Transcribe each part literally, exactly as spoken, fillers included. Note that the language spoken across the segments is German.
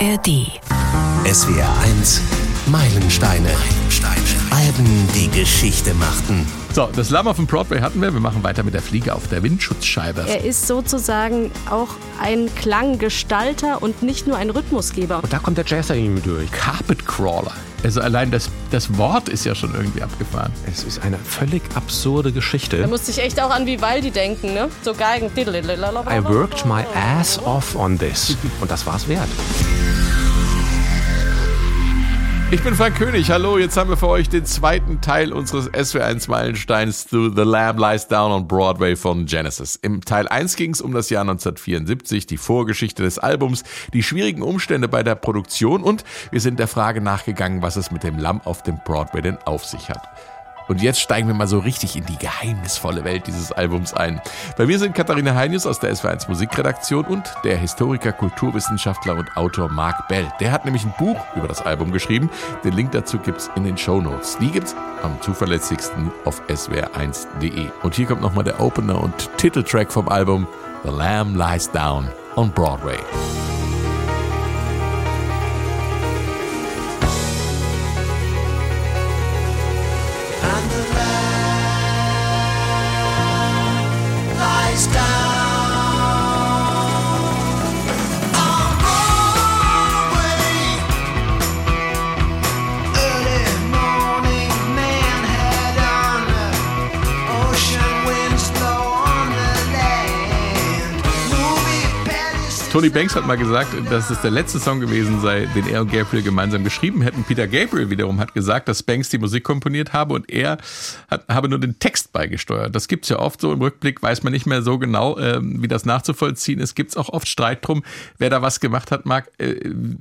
R D. S W R eins Meilensteine. Meilensteine. Alben, die Geschichte machten. So, das Lamm auf dem Broadway hatten wir. Wir machen weiter mit der Fliege auf der Windschutzscheibe. Er ist sozusagen auch ein Klanggestalter und nicht nur ein Rhythmusgeber. Und da kommt der Jazzer ihm durch. Carpet Crawler. Also allein das, das Wort ist ja schon irgendwie abgefahren. Es ist eine völlig absurde Geschichte. Da musste ich echt auch an Vivaldi denken, ne? So Geigen. I worked my ass off on this. Und das war's wert. Ich bin Frank König, hallo, jetzt haben wir für euch den zweiten Teil unseres S W R eins Meilensteins zu The Lamb Lies Down on Broadway von Genesis. Im Teil eins ging es um das Jahr neunzehnhundertvierundsiebzig, die Vorgeschichte des Albums, die schwierigen Umstände bei der Produktion und wir sind der Frage nachgegangen, was es mit dem Lamm auf dem Broadway denn auf sich hat. Und jetzt steigen wir mal so richtig in die geheimnisvolle Welt dieses Albums ein. Bei mir sind Katharina Heinius aus der S W R eins Musikredaktion und der Historiker, Kulturwissenschaftler und Autor Marc Bell. Der hat nämlich ein Buch über das Album geschrieben. Den Link dazu gibt's in den Shownotes. Die gibt's am zuverlässigsten auf S W R eins Punkt de. Und hier kommt nochmal der Opener und Titeltrack vom Album The Lamb Lies Down on Broadway. Tony Banks hat mal gesagt, dass es der letzte Song gewesen sei, den er und Gabriel gemeinsam geschrieben hätten. Peter Gabriel wiederum hat gesagt, dass Banks die Musik komponiert habe und er hat, habe nur den Text beigesteuert. Das gibt's ja oft so. Im Rückblick weiß man nicht mehr so genau, äh, wie das nachzuvollziehen ist. Gibt's auch oft Streit drum, wer da was gemacht hat. Marc, äh,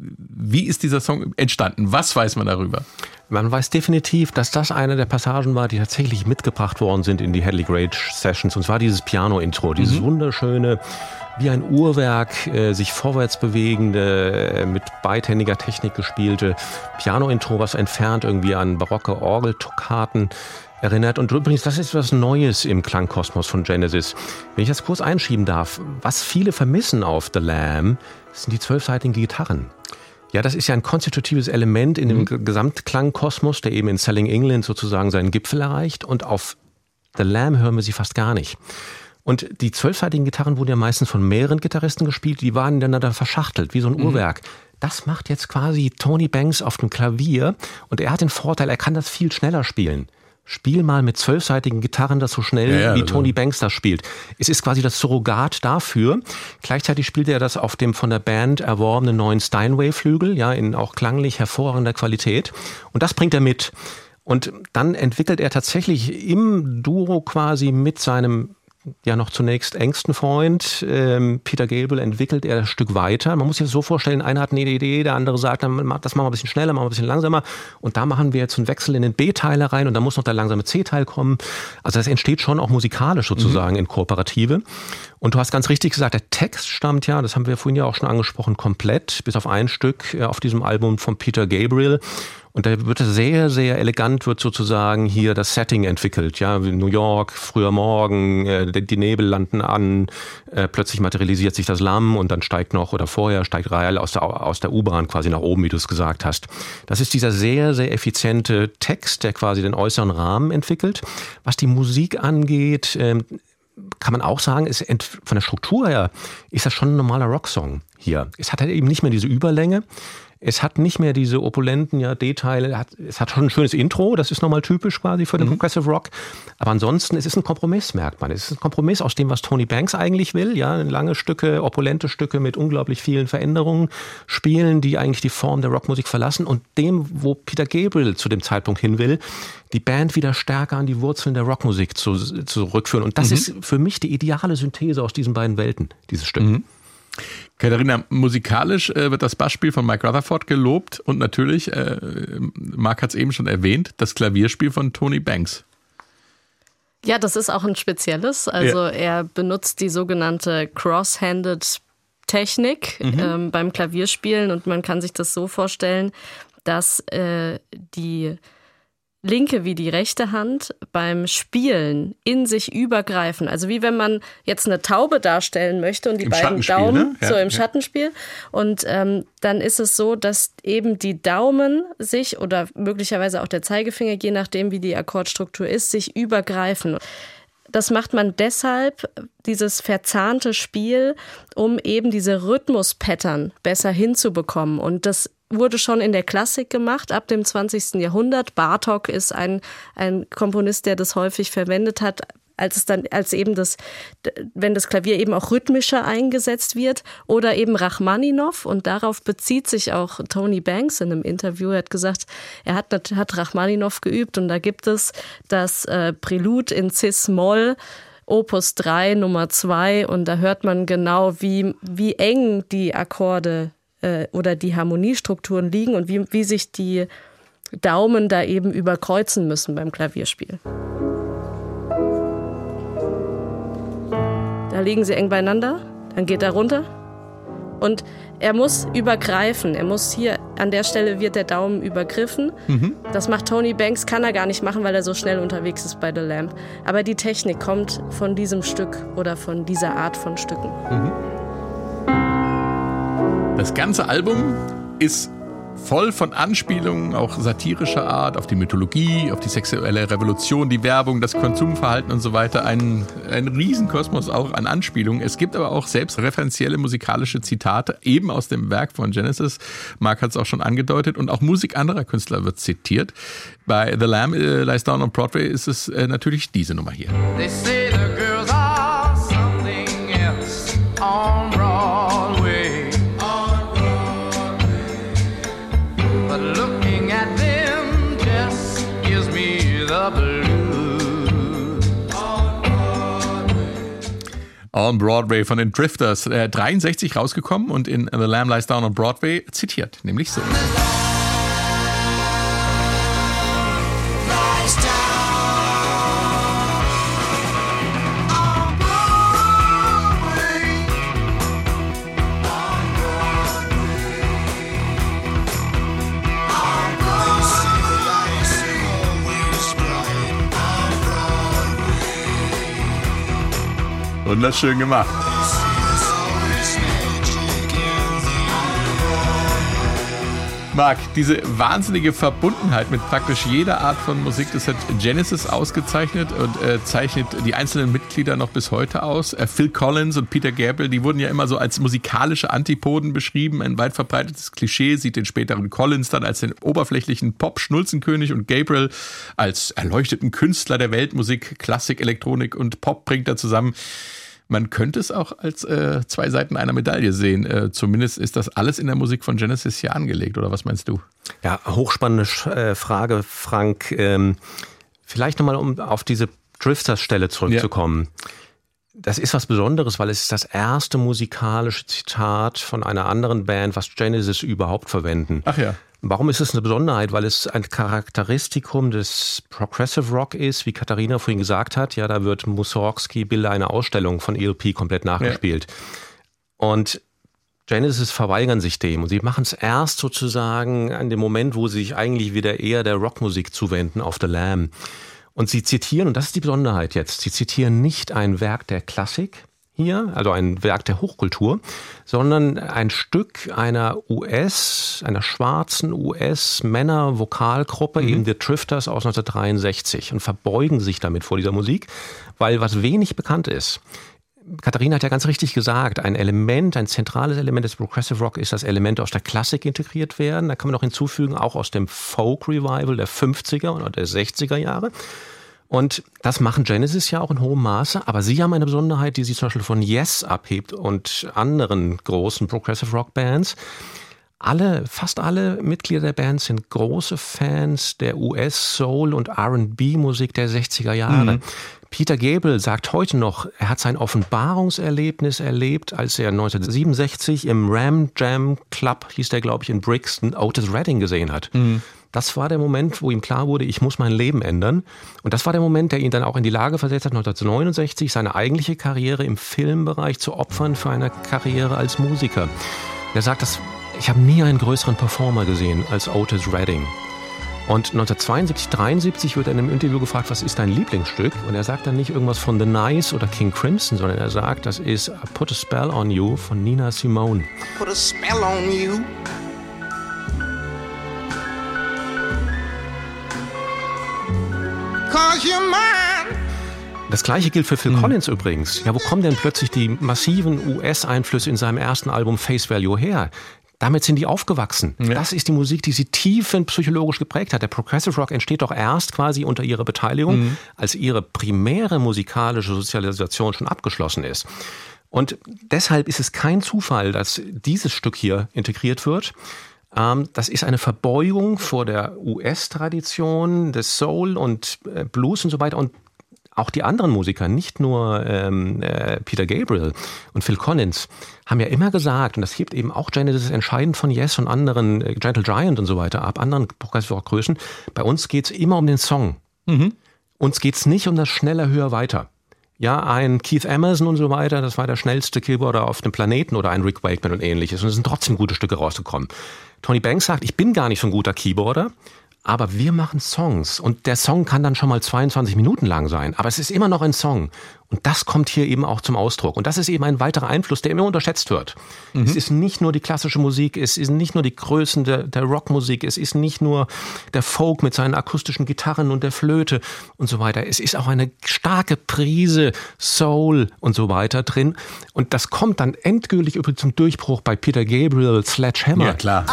wie ist dieser Song entstanden? Was weiß man darüber? Man weiß definitiv, dass das eine der Passagen war, die tatsächlich mitgebracht worden sind in die Hadley Grange Sessions. Und zwar dieses Piano-Intro, dieses mhm. wunderschöne, wie ein Uhrwerk, äh, sich vorwärts bewegende, äh, mit beidhändiger Technik gespielte Piano-Intro, was entfernt irgendwie an barocke Orgeltoccaten erinnert. Und übrigens, das ist was Neues im Klangkosmos von Genesis. Wenn ich das kurz einschieben darf, was viele vermissen auf The Lamb, sind die zwölfseitigen Gitarren. Ja, das ist ja ein konstitutives Element in dem mhm. Gesamtklangkosmos, der eben in Selling England sozusagen seinen Gipfel erreicht. Und auf The Lamb hören wir sie fast gar nicht. Und die zwölfseitigen Gitarren wurden ja meistens von mehreren Gitarristen gespielt, die waren ineinander verschachtelt, wie so ein mhm. Uhrwerk. Das macht jetzt quasi Tony Banks auf dem Klavier und er hat den Vorteil, er kann das viel schneller spielen. Spiel mal mit zwölfseitigen Gitarren das so schnell, ja, ja, wie also. Tony Banks das spielt. Es ist quasi das Surrogat dafür. Gleichzeitig spielt er das auf dem von der Band erworbenen neuen Steinway-Flügel, ja, in auch klanglich hervorragender Qualität. Und das bringt er mit. Und dann entwickelt er tatsächlich im Duo quasi mit seinem ja noch zunächst engsten Freund, ähm, Peter Gabriel, entwickelt er das Stück weiter. Man muss sich das so vorstellen, einer hat eine Idee, der andere sagt, dann, das machen wir ein bisschen schneller, machen wir ein bisschen langsamer. Und da machen wir jetzt einen Wechsel in den B-Teil rein und dann muss noch der langsame C-Teil kommen. Also das entsteht schon auch musikalisch sozusagen mhm. in Kooperative. Und du hast ganz richtig gesagt, der Text stammt ja, das haben wir vorhin ja auch schon angesprochen, komplett, bis auf ein Stück auf diesem Album von Peter Gabriel. Und da wird sehr, sehr elegant, wird sozusagen hier das Setting entwickelt. Ja, New York, früher Morgen, äh, die Nebel landen an, äh, plötzlich materialisiert sich das Lamm und dann steigt noch, oder vorher steigt Rael aus der, aus der U-Bahn quasi nach oben, wie du es gesagt hast. Das ist dieser sehr, sehr effiziente Text, der quasi den äußeren Rahmen entwickelt. Was die Musik angeht, ähm, kann man auch sagen, ist ent- von der Struktur her ist das schon ein normaler Rocksong hier. Es hat halt eben nicht mehr diese Überlänge. Es hat nicht mehr diese opulenten ja, D-Teile. Es hat schon ein schönes Intro, das ist nochmal typisch quasi für den mhm. Progressive Rock. Aber ansonsten, es ist ein Kompromiss, merkt man. Es ist ein Kompromiss aus dem, was Tony Banks eigentlich will. Ja, lange Stücke, opulente Stücke mit unglaublich vielen Veränderungen spielen, die eigentlich die Form der Rockmusik verlassen. Und dem, wo Peter Gabriel zu dem Zeitpunkt hin will, die Band wieder stärker an die Wurzeln der Rockmusik zu, zurückführen. Und das mhm. ist für mich die ideale Synthese aus diesen beiden Welten, dieses Stück. Mhm. Katharina, musikalisch äh, wird das Bassspiel von Mike Rutherford gelobt und natürlich, äh, Marc hat es eben schon erwähnt, das Klavierspiel von Tony Banks. Ja, das ist auch ein spezielles. Also ja. er benutzt die sogenannte Cross-Handed Technik mhm. ähm, beim Klavierspielen und man kann sich das so vorstellen, dass äh, die linke wie die rechte Hand beim Spielen in sich übergreifen. Also wie wenn man jetzt eine Taube darstellen möchte und die Im beiden Daumen, ne? ja, so im ja. Schattenspiel. Und ähm, dann ist es so, dass eben die Daumen sich oder möglicherweise auch der Zeigefinger, je nachdem wie die Akkordstruktur ist, sich übergreifen. Das macht man deshalb, dieses verzahnte Spiel, um eben diese Rhythmus-Pattern besser hinzubekommen. Und das wurde schon in der Klassik gemacht, ab dem zwanzigsten Jahrhundert. Bartók ist ein, ein Komponist, der das häufig verwendet hat, als es dann, als eben das, wenn das Klavier eben auch rhythmischer eingesetzt wird, oder eben Rachmaninow, und darauf bezieht sich auch Tony Banks in einem Interview. Er hat gesagt, er hat, hat Rachmaninow geübt, und da gibt es das äh, Prälud in Cis-Moll, Opus drei, Nummer zwei, und da hört man genau, wie, wie eng die Akkorde äh, oder die Harmoniestrukturen liegen und wie, wie sich die Daumen da eben überkreuzen müssen beim Klavierspiel. Da liegen sie eng beieinander, dann geht er runter und er muss übergreifen. Er muss hier, an der Stelle wird der Daumen übergriffen. Mhm. Das macht Tony Banks, kann er gar nicht machen, weil er so schnell unterwegs ist bei The Lamb. Aber die Technik kommt von diesem Stück oder von dieser Art von Stücken. Mhm. Das ganze Album ist voll von Anspielungen, auch satirischer Art, auf die Mythologie, auf die sexuelle Revolution, die Werbung, das Konsumverhalten und so weiter. Ein, ein Riesenkosmos auch an Anspielungen. Es gibt aber auch selbstreferenzielle musikalische Zitate, eben aus dem Werk von Genesis. Mark hat es auch schon angedeutet. Und auch Musik anderer Künstler wird zitiert. Bei The Lamb äh, Lies Down on Broadway ist es äh, natürlich diese Nummer hier. They say the girls are something else on Broadway. Looking at them just gives me the blues. On Broadway von den Drifters, äh, dreiundsechzig rausgekommen und in The Lamb Lies Down on Broadway zitiert, nämlich so. Wunderschön gemacht. Marc, diese wahnsinnige Verbundenheit mit praktisch jeder Art von Musik, das hat Genesis ausgezeichnet und äh, zeichnet die einzelnen Mitglieder noch bis heute aus. Äh, Phil Collins und Peter Gabriel, die wurden ja immer so als musikalische Antipoden beschrieben. Ein weit verbreitetes Klischee sieht den späteren Collins dann als den oberflächlichen Pop-Schnulzenkönig und Gabriel als erleuchteten Künstler der Weltmusik. Klassik, Elektronik und Pop bringt er zusammen. Man könnte es auch als äh, zwei Seiten einer Medaille sehen. Äh, zumindest ist das alles in der Musik von Genesis hier angelegt, oder was meinst du? Ja, hochspannende äh, Frage, Frank. Ähm, vielleicht nochmal, um auf diese Drifters-Stelle zurückzukommen. Ja. Das ist was Besonderes, weil es ist das erste musikalische Zitat von einer anderen Band, was Genesis überhaupt verwenden. Ach ja. Warum ist es eine Besonderheit? Weil es ein Charakteristikum des Progressive Rock ist, wie Katharina vorhin gesagt hat. Ja, da wird Mussorgsky Bilder einer Ausstellung von E L P komplett nachgespielt. Ja. Und Genesis verweigern sich dem und sie machen es erst sozusagen an dem Moment, wo sie sich eigentlich wieder eher der Rockmusik zuwenden auf The Lamb. Und sie zitieren, und das ist die Besonderheit jetzt, sie zitieren nicht ein Werk der Klassik hier, also ein Werk der Hochkultur, sondern ein Stück einer U S, einer schwarzen U S-Männer-Vokalgruppe, mhm. eben The Drifters aus neunzehnhundertdreiundsechzig, und verbeugen sich damit vor dieser Musik, weil was wenig bekannt ist. Katharina hat ja ganz richtig gesagt, ein Element, ein zentrales Element des Progressive Rock ist, dass Elemente aus der Klassik integriert werden. Da kann man noch hinzufügen, auch aus dem Folk Revival der fünfziger oder der sechziger Jahre. Und das machen Genesis ja auch in hohem Maße, aber sie haben eine Besonderheit, die sie zum Beispiel von Yes abhebt und anderen großen Progressive Rock Bands. Alle, fast alle Mitglieder der Band sind große Fans der U S-Soul- und R and B-Musik der sechziger Jahre. Mhm. Peter Gabriel sagt heute noch, er hat sein Offenbarungserlebnis erlebt, als er neunzehnhundertsiebenundsechzig im Ram Jam Club, hieß der glaube ich, in Brixton, Otis Redding gesehen hat. Mhm. Das war der Moment, wo ihm klar wurde, ich muss mein Leben ändern. Und das war der Moment, der ihn dann auch in die Lage versetzt hat, neunzehnhundertneunundsechzig seine eigentliche Karriere im Filmbereich zu opfern für eine Karriere als Musiker. Er sagt, dass ich habe nie einen größeren Performer gesehen als Otis Redding. Und neunzehnhundertzweiundsiebzig, dreiundsiebzig wird er in einem Interview gefragt, was ist dein Lieblingsstück? Und er sagt dann nicht irgendwas von The Nice oder King Crimson, sondern er sagt, das ist I Put a Spell on You von Nina Simone. Put a spell on you. Cause you're mine. Das gleiche gilt für Phil Collins übrigens. Ja, wo kommen denn plötzlich die massiven U S-Einflüsse in seinem ersten Album Face Value her? Damit sind die aufgewachsen. Ja. Das ist die Musik, die sie tiefenpsychologisch geprägt hat. Der Progressive Rock entsteht doch erst quasi unter ihrer Beteiligung, mhm. als ihre primäre musikalische Sozialisation schon abgeschlossen ist. Und deshalb ist es kein Zufall, dass dieses Stück hier integriert wird. Das ist eine Verbeugung vor der U S-Tradition des Soul und Blues und so weiter. Und auch die anderen Musiker, nicht nur ähm, äh, Peter Gabriel und Phil Collins, haben ja immer gesagt, und das hebt eben auch Genesis entscheidend von Yes und anderen, äh, Gentle Giant und so weiter ab, anderen Progressive Rock Größen, bei uns geht es immer um den Song. Mhm. Uns geht es nicht um das schneller, höher, weiter. Ja, ein Keith Emerson und so weiter, das war der schnellste Keyboarder auf dem Planeten oder ein Rick Wakeman und ähnliches. Und es sind trotzdem gute Stücke rausgekommen. Tony Banks sagt, ich bin gar nicht so ein guter Keyboarder, aber wir machen Songs und der Song kann dann schon mal zweiundzwanzig Minuten lang sein, aber es ist immer noch ein Song und das kommt hier eben auch zum Ausdruck und das ist eben ein weiterer Einfluss, der immer unterschätzt wird. Mhm. Es ist nicht nur die klassische Musik, es ist nicht nur die Größen der, der Rockmusik, es ist nicht nur der Folk mit seinen akustischen Gitarren und der Flöte und so weiter. Es ist auch eine starke Prise Soul und so weiter drin und das kommt dann endgültig übrigens zum Durchbruch bei Peter Gabriel, Sledgehammer. Ja, klar.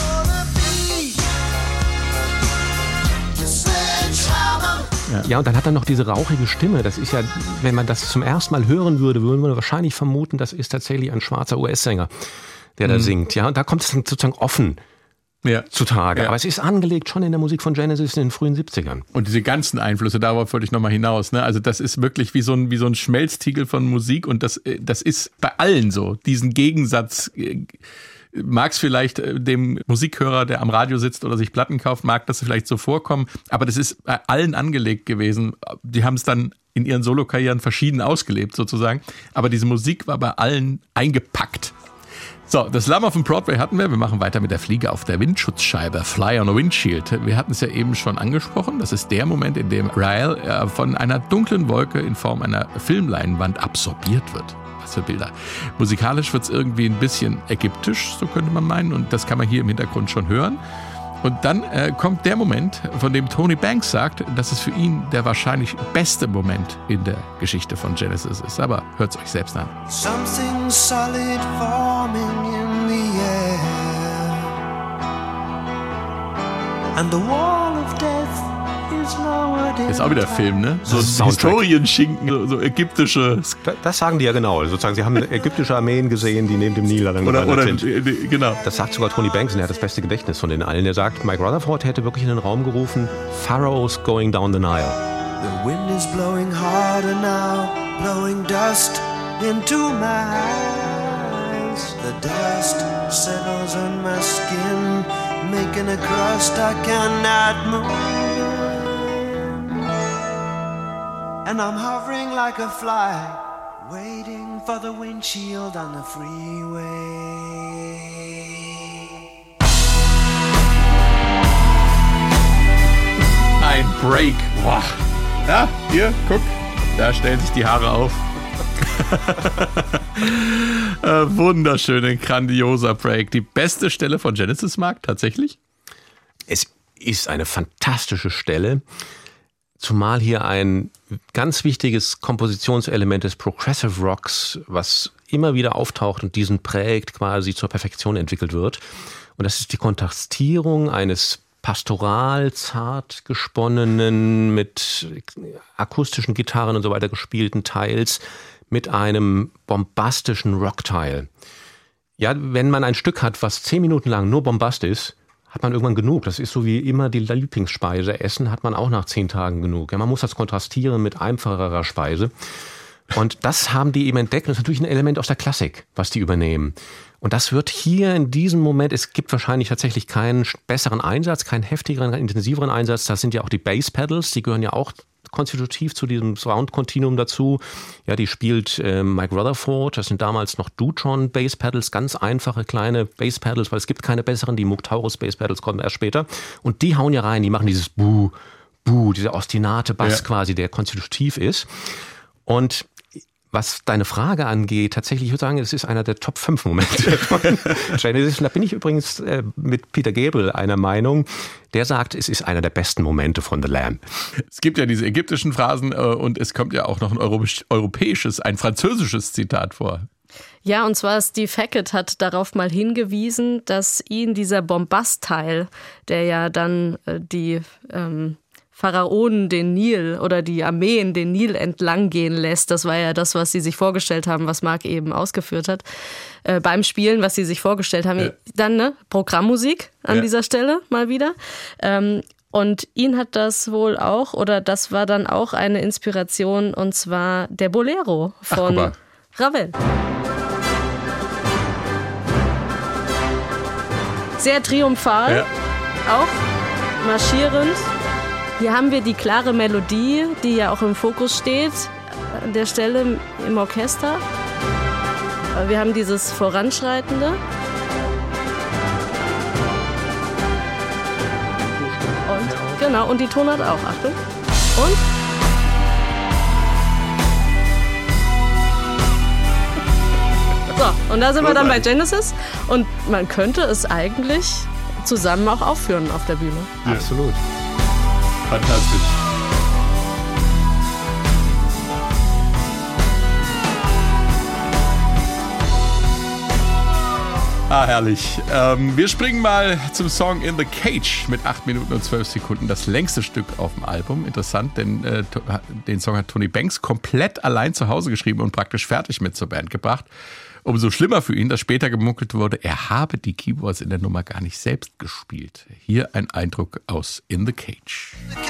Ja. ja, und dann hat er noch diese rauchige Stimme. Das ist ja, wenn man das zum ersten Mal hören würde, würde man wahrscheinlich vermuten, das ist tatsächlich ein schwarzer U S-Sänger, der mhm. da singt. Ja, und da kommt es dann sozusagen offen ja. zutage. Ja. Aber es ist angelegt schon in der Musik von Genesis in den frühen siebzigern. Und diese ganzen Einflüsse, darauf wollte ich nochmal hinaus. Ne? Also das ist wirklich wie so ein, wie so ein Schmelztiegel von Musik und das, das ist bei allen so. Diesen Gegensatz mag es vielleicht dem Musikhörer, der am Radio sitzt oder sich Platten kauft, mag das vielleicht so vorkommen, aber das ist bei allen angelegt gewesen. Die haben es dann in ihren Solokarrieren verschieden ausgelebt sozusagen, aber diese Musik war bei allen eingepackt. So, das Lamm auf dem Broadway hatten wir. Wir machen weiter mit der Fliege auf der Windschutzscheibe, Fly on a Windshield. Wir hatten es ja eben schon angesprochen. Das ist der Moment, in dem Rael äh, von einer dunklen Wolke in Form einer Filmleinwand absorbiert wird. Was für Bilder. Musikalisch wird es irgendwie ein bisschen ägyptisch, so könnte man meinen. Und das kann man hier im Hintergrund schon hören. Und dann äh, kommt der Moment, von dem Tony Banks sagt, dass es für ihn der wahrscheinlich beste Moment in der Geschichte von Genesis ist. Aber hört es euch selbst an. Something solid forming in the air, and the wall of death is lowered in. Ist auch wieder Film, ne? So ein Historienschinken, so, so ägyptische. Das sagen die ja genau. Sozusagen, sie haben ägyptische Armeen gesehen, die neben dem Nil dann oder, oder sind. Genau. Das sagt sogar Tony Banks und er hat das beste Gedächtnis von den allen. Er sagt, Mike Rutherford hätte wirklich in den Raum gerufen, Pharaohs going down the Nile. The wind is blowing harder now, blowing dust into my eyes. The dust settles on my skin, making a crust I cannot move. And I'm hovering like a fly, waiting for the windshield on the freeway. Ein Break. Boah. Ja, hier, guck. Da stellen sich die Haare auf. äh, wunderschöne, grandioser Break. Die beste Stelle von Genesis, Mark, tatsächlich? Es ist eine fantastische Stelle. Zumal hier ein ganz wichtiges Kompositionselement des Progressive Rocks, was immer wieder auftaucht und diesen prägt, quasi zur Perfektion entwickelt wird. Und das ist die Kontrastierung eines pastoral, zart gesponnenen, mit akustischen Gitarren und so weiter gespielten Teils mit einem bombastischen Rockteil. Ja, wenn man ein Stück hat, was zehn Minuten lang nur Bombast ist, hat man irgendwann genug. Das ist so wie immer die Lieblingsspeise. Essen hat man auch nach zehn Tagen genug. Ja, man muss das kontrastieren mit einfacherer Speise. Und das haben die eben entdeckt. Das ist natürlich ein Element aus der Klassik, was die übernehmen. Und das wird hier in diesem Moment, es gibt wahrscheinlich tatsächlich keinen besseren Einsatz, keinen heftigeren, intensiveren Einsatz. Das sind ja auch die Bass Pedals, die gehören ja auch konstitutiv zu diesem Sound-Continuum dazu. Ja, die spielt äh, Mike Rutherford, das sind damals noch Dutron Bass Pedals, ganz einfache kleine Bass Pedals, weil es gibt keine besseren, die Mugtaurus Bass Pedals kommen erst später. Und die hauen ja rein, die machen dieses Buh, Buh, dieser ostinate Bass ja. quasi, der konstitutiv ist. Und was deine Frage angeht, tatsächlich, ich würde sagen, es ist einer der Top fünf Momente von Genesis. Und da bin ich übrigens äh, mit Peter Gabriel einer Meinung. Der sagt, es ist einer der besten Momente von The Lamb. Es gibt ja diese ägyptischen Phrasen äh, und es kommt ja auch noch ein europäisches, ein französisches Zitat vor. Ja, und zwar Steve Hackett hat darauf mal hingewiesen, dass ihn dieser Bombast-Teil, der ja dann äh, die... Ähm, Pharaonen den Nil oder die Armeen den Nil entlang gehen lässt. Das war ja das, was sie sich vorgestellt haben, was Marc eben ausgeführt hat. Äh, beim Spielen, was sie sich vorgestellt haben. Ja. Dann ne, Programmmusik an ja. dieser Stelle mal wieder. Ähm, und ihn hat das wohl auch, oder das war dann auch eine Inspiration, und zwar der Bolero von Ach, Ravel. Sehr triumphal, ja. auch marschierend. Hier haben wir die klare Melodie, die ja auch im Fokus steht, an der Stelle im Orchester. Wir haben dieses Voranschreitende. Und, genau, und die Tonart auch, Achtung. Und? So, und da sind wir dann bei Genesis. Und man könnte es eigentlich zusammen auch aufführen auf der Bühne. Ja. Absolut. Fantastisch. Ah, herrlich. Ähm, wir springen mal zum Song In the Cage mit acht Minuten und zwölf Sekunden. Das längste Stück auf dem Album. Interessant, denn äh, den Song hat Tony Banks komplett allein zu Hause geschrieben und praktisch fertig mit zur Band gebracht. Umso schlimmer für ihn, dass später gemunkelt wurde, er habe die Keyboards in der Nummer gar nicht selbst gespielt. Hier ein Eindruck aus In the Cage.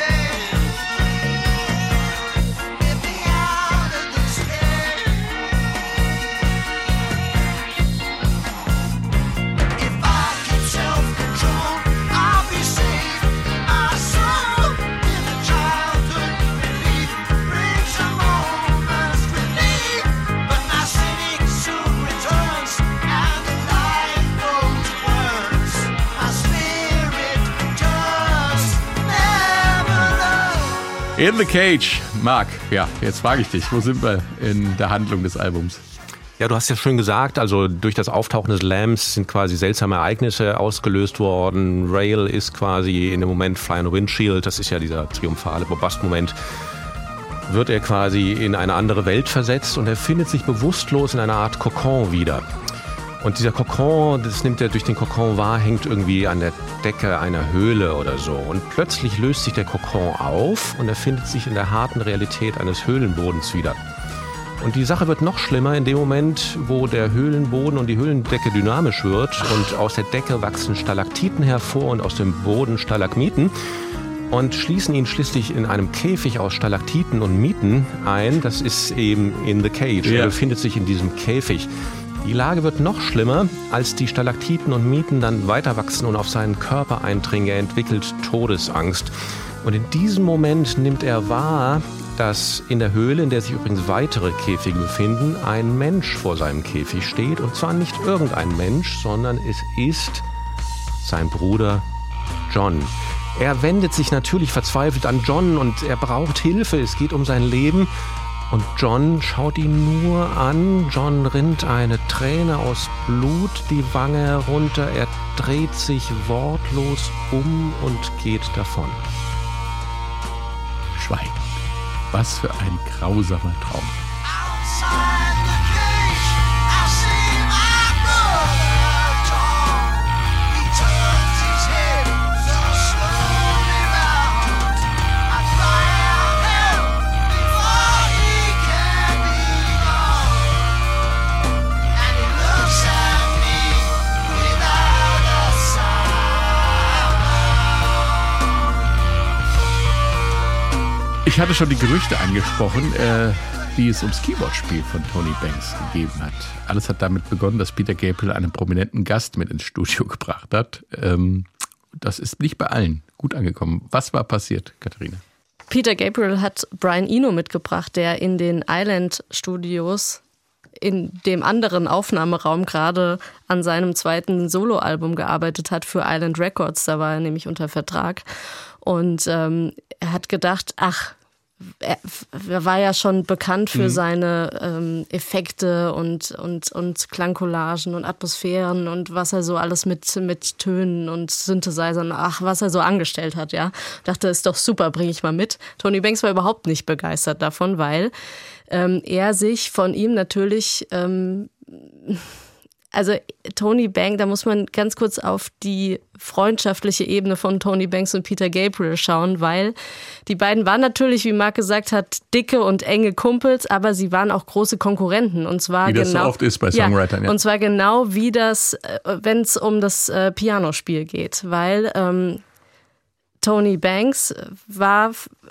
In the Cage. Marc, ja, jetzt frage ich dich, wo sind wir in der Handlung des Albums? Ja, du hast ja schön gesagt, also durch das Auftauchen des Lambs sind quasi seltsame Ereignisse ausgelöst worden. Rail ist quasi in dem Moment Fly on the Windshield, das ist ja dieser triumphale Bombast-Moment, wird er quasi in eine andere Welt versetzt und er findet sich bewusstlos in einer Art Kokon wieder. Und dieser Kokon, das nimmt er durch den Kokon wahr, hängt irgendwie an der Decke einer Höhle oder so. Und plötzlich löst sich der Kokon auf und er findet sich in der harten Realität eines Höhlenbodens wieder. Und die Sache wird noch schlimmer in dem Moment, wo der Höhlenboden und die Höhlendecke dynamisch wird und aus der Decke wachsen Stalaktiten hervor und aus dem Boden Stalagmiten und schließen ihn schließlich in einem Käfig aus Stalaktiten und Miten ein. Das ist eben In the Cage. Ja. Er befindet sich in diesem Käfig. Die Lage wird noch schlimmer, als die Stalaktiten und Miten dann weiter wachsen und auf seinen Körper eindringen. Er entwickelt Todesangst. Und in diesem Moment nimmt er wahr, dass in der Höhle, in der sich übrigens weitere Käfige befinden, ein Mensch vor seinem Käfig steht. Und zwar nicht irgendein Mensch, sondern es ist sein Bruder John. Er wendet sich natürlich verzweifelt an John und er braucht Hilfe. Es geht um sein Leben. Und John schaut ihn nur an. John rinnt eine Träne aus Blut die Wange herunter. Er dreht sich wortlos um und geht davon. Schweigen. Was für ein grausamer Traum. Ich hatte schon die Gerüchte angesprochen, äh, die es ums Keyboard-Spiel von Tony Banks gegeben hat. Alles hat damit begonnen, dass Peter Gabriel einen prominenten Gast mit ins Studio gebracht hat. Ähm, das ist nicht bei allen gut angekommen. Was war passiert, Katharina? Peter Gabriel hat Brian Eno mitgebracht, der in den Island Studios in dem anderen Aufnahmeraum gerade an seinem zweiten Soloalbum gearbeitet hat für Island Records. Da war er nämlich unter Vertrag. Und ähm, er hat gedacht, ach, er, er war ja schon bekannt für mhm. seine ähm, Effekte und, und, und Klangcollagen und Atmosphären und was er so alles mit, mit Tönen und Synthesizern, ach, was er so angestellt hat, ja. Dachte, ist doch super, bringe ich mal mit. Tony Banks war überhaupt nicht begeistert davon, weil ähm, er sich von ihm natürlich, ähm, also Tony Banks, da muss man ganz kurz auf die freundschaftliche Ebene von Tony Banks und Peter Gabriel schauen, weil die beiden waren natürlich, wie Marc gesagt hat, dicke und enge Kumpels, aber sie waren auch große Konkurrenten. Und zwar wie das genau, so oft ist bei Songwritern. Ja, ja. Und zwar genau wie das, wenn es um das äh, Pianospiel geht, weil ähm, Tony Banks war...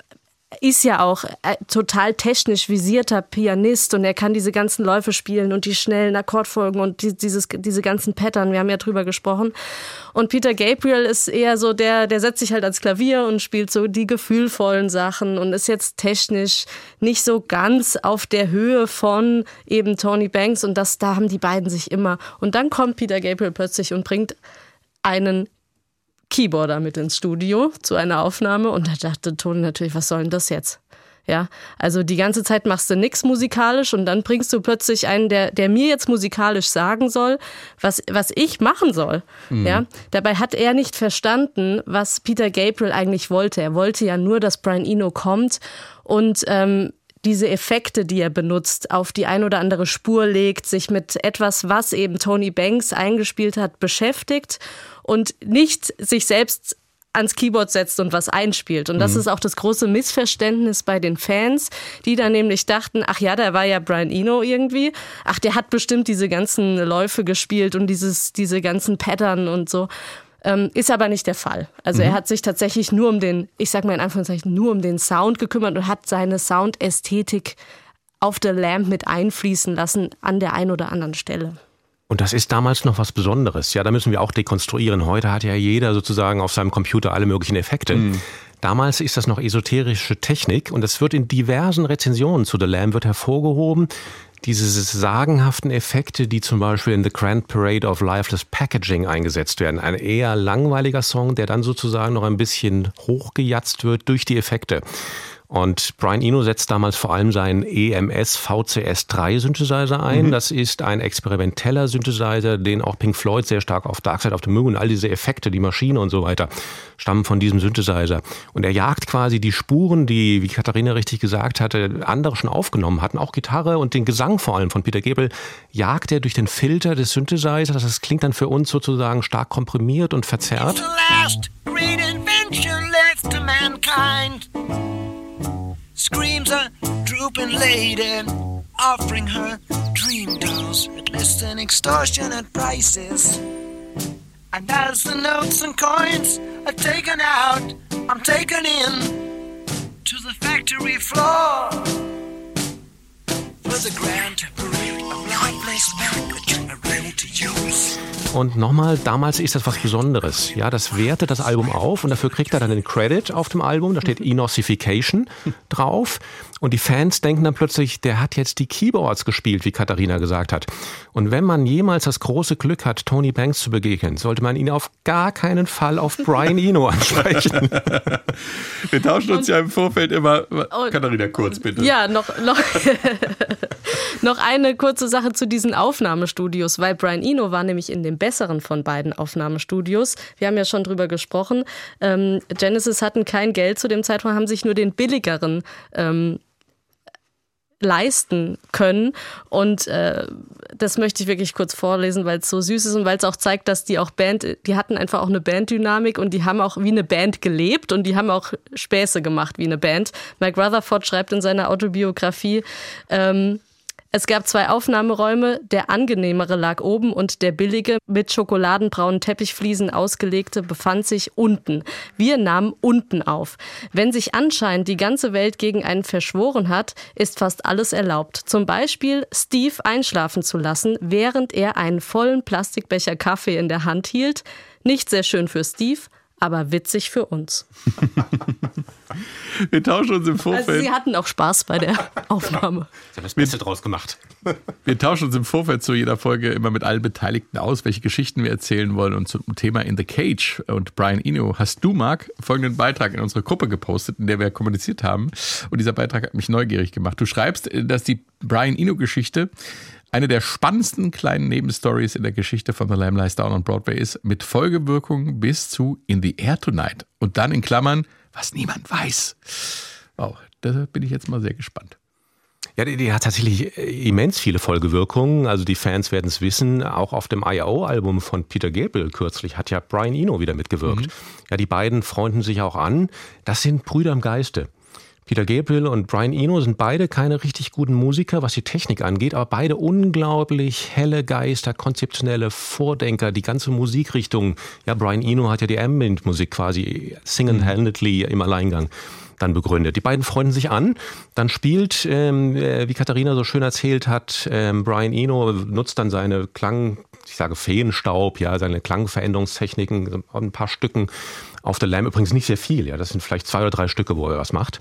ist ja auch total technisch visierter Pianist und er kann diese ganzen Läufe spielen und die schnellen Akkordfolgen und die, dieses, diese ganzen Pattern, wir haben ja drüber gesprochen. Und Peter Gabriel ist eher so der, der setzt sich halt ans Klavier und spielt so die gefühlvollen Sachen und ist jetzt technisch nicht so ganz auf der Höhe von eben Tony Banks und das, da haben die beiden sich immer. Und dann kommt Peter Gabriel plötzlich und bringt einen Keyboarder mit ins Studio zu einer Aufnahme und da dachte Toni natürlich, was soll denn das jetzt? Ja, also die ganze Zeit machst du nichts musikalisch und dann bringst du plötzlich einen, der, der mir jetzt musikalisch sagen soll, was, was ich machen soll. Mhm. Ja, dabei hat er nicht verstanden, was Peter Gabriel eigentlich wollte. Er wollte ja nur, dass Brian Eno kommt und ähm, diese Effekte, die er benutzt, auf die ein oder andere Spur legt, sich mit etwas, was eben Tony Banks eingespielt hat, beschäftigt und nicht sich selbst ans Keyboard setzt und was einspielt. Und das mhm. ist auch das große Missverständnis bei den Fans, die dann nämlich dachten, ach ja, da war ja Brian Eno irgendwie. Ach, der hat bestimmt diese ganzen Läufe gespielt und dieses, diese ganzen Pattern und so. Ähm, ist aber nicht der Fall. Also mhm. er hat sich tatsächlich nur um den, ich sag mal in Anführungszeichen, nur um den Sound gekümmert und hat seine Soundästhetik auf der Lamp mit einfließen lassen an der einen oder anderen Stelle. Und das ist damals noch was Besonderes. Ja, da müssen wir auch dekonstruieren. Heute hat ja jeder sozusagen auf seinem Computer alle möglichen Effekte. Mhm. Damals ist das noch esoterische Technik und es wird in diversen Rezensionen zu The Lamb wird hervorgehoben, diese sagenhaften Effekte, die zum Beispiel in The Grand Parade of Lifeless Packaging eingesetzt werden. Ein eher langweiliger Song, der dann sozusagen noch ein bisschen hochgejatzt wird durch die Effekte. Und Brian Eno setzt damals vor allem seinen E M S V C S drei Synthesizer ein. Mhm. Das ist ein experimenteller Synthesizer, den auch Pink Floyd sehr stark auf Dark Side of the Moon, all diese Effekte, die Maschine und so weiter, stammen von diesem Synthesizer. Und er jagt quasi die Spuren, die, wie Katharina richtig gesagt hatte, andere schon aufgenommen hatten, auch Gitarre und den Gesang vor allem von Peter Gabriel, jagt er durch den Filter des Synthesizers. Das klingt dann für uns sozusagen stark komprimiert und verzerrt. Screams a drooping lady, offering her dream dolls at less than extortionate prices. And as the notes and coins are taken out, I'm taken in to the factory floor for the grand parade of lifeless packaging ready to use. Und nochmal, damals ist das was Besonderes. Ja, das wertet das Album auf und dafür kriegt er dann den Credit auf dem Album. Da steht Enossification drauf. Und die Fans denken dann plötzlich, der hat jetzt die Keyboards gespielt, wie Katharina gesagt hat. Und wenn man jemals das große Glück hat, Tony Banks zu begegnen, sollte man ihn auf gar keinen Fall auf Brian Eno ansprechen. Wir tauschen uns und, ja im Vorfeld immer. Und, Katharina, kurz bitte. Ja, noch, noch, noch eine kurze Sache zu diesen Aufnahmestudios, weil Brian Eno war nämlich in dem besseren von beiden Aufnahmestudios. Wir haben ja schon drüber gesprochen. Ähm, Genesis hatten kein Geld zu dem Zeitpunkt, haben sich nur den billigeren ähm, leisten können und äh, das möchte ich wirklich kurz vorlesen, weil es so süß ist und weil es auch zeigt, dass die auch Band, die hatten einfach auch eine Banddynamik und die haben auch wie eine Band gelebt und die haben auch Späße gemacht wie eine Band. Mike Rutherford schreibt in seiner Autobiografie, ähm, es gab zwei Aufnahmeräume, der angenehmere lag oben und der billige, mit schokoladenbraunen Teppichfliesen ausgelegte, befand sich unten. Wir nahmen unten auf. Wenn sich anscheinend die ganze Welt gegen einen verschworen hat, ist fast alles erlaubt. Zum Beispiel Steve einschlafen zu lassen, während er einen vollen Plastikbecher Kaffee in der Hand hielt. Nicht sehr schön für Steve, aber witzig für uns. Wir tauschen uns im Vorfeld. Also Sie hatten auch Spaß bei der Aufnahme. Sie haben das Beste draus gemacht. Wir tauschen uns im Vorfeld zu jeder Folge immer mit allen Beteiligten aus, welche Geschichten wir erzählen wollen. Und zum Thema In the Cage und Brian Eno hast du, Marc, folgenden Beitrag in unsere Gruppe gepostet, in der wir kommuniziert haben. Und dieser Beitrag hat mich neugierig gemacht. Du schreibst, dass die Brian Eno-Geschichte eine der spannendsten kleinen Nebenstories in der Geschichte von The Lamb Lies Down on Broadway ist, mit Folgewirkungen bis zu In the Air Tonight. Und dann in Klammern, was niemand weiß. Wow, da bin ich jetzt mal sehr gespannt. Ja, die, die hat tatsächlich immens viele Folgewirkungen. Also die Fans werden es wissen, auch auf dem I O-Album von Peter Gabriel kürzlich hat ja Brian Eno wieder mitgewirkt. Mhm. Ja, die beiden freunden sich auch an. Das sind Brüder im Geiste. Peter Gabriel und Brian Eno sind beide keine richtig guten Musiker, was die Technik angeht, aber beide unglaublich helle Geister, konzeptionelle Vordenker, die ganze Musikrichtung. Ja, Brian Eno hat ja die Ambient-Musik quasi single-handedly im Alleingang dann begründet. Die beiden freunden sich an. Dann spielt, ähm, wie Katharina so schön erzählt hat, ähm, Brian Eno nutzt dann seine Klang, ich sage Feenstaub, ja, seine Klangveränderungstechniken, ein paar Stücken auf der Lamb, übrigens nicht sehr viel, ja, das sind vielleicht zwei oder drei Stücke, wo er was macht.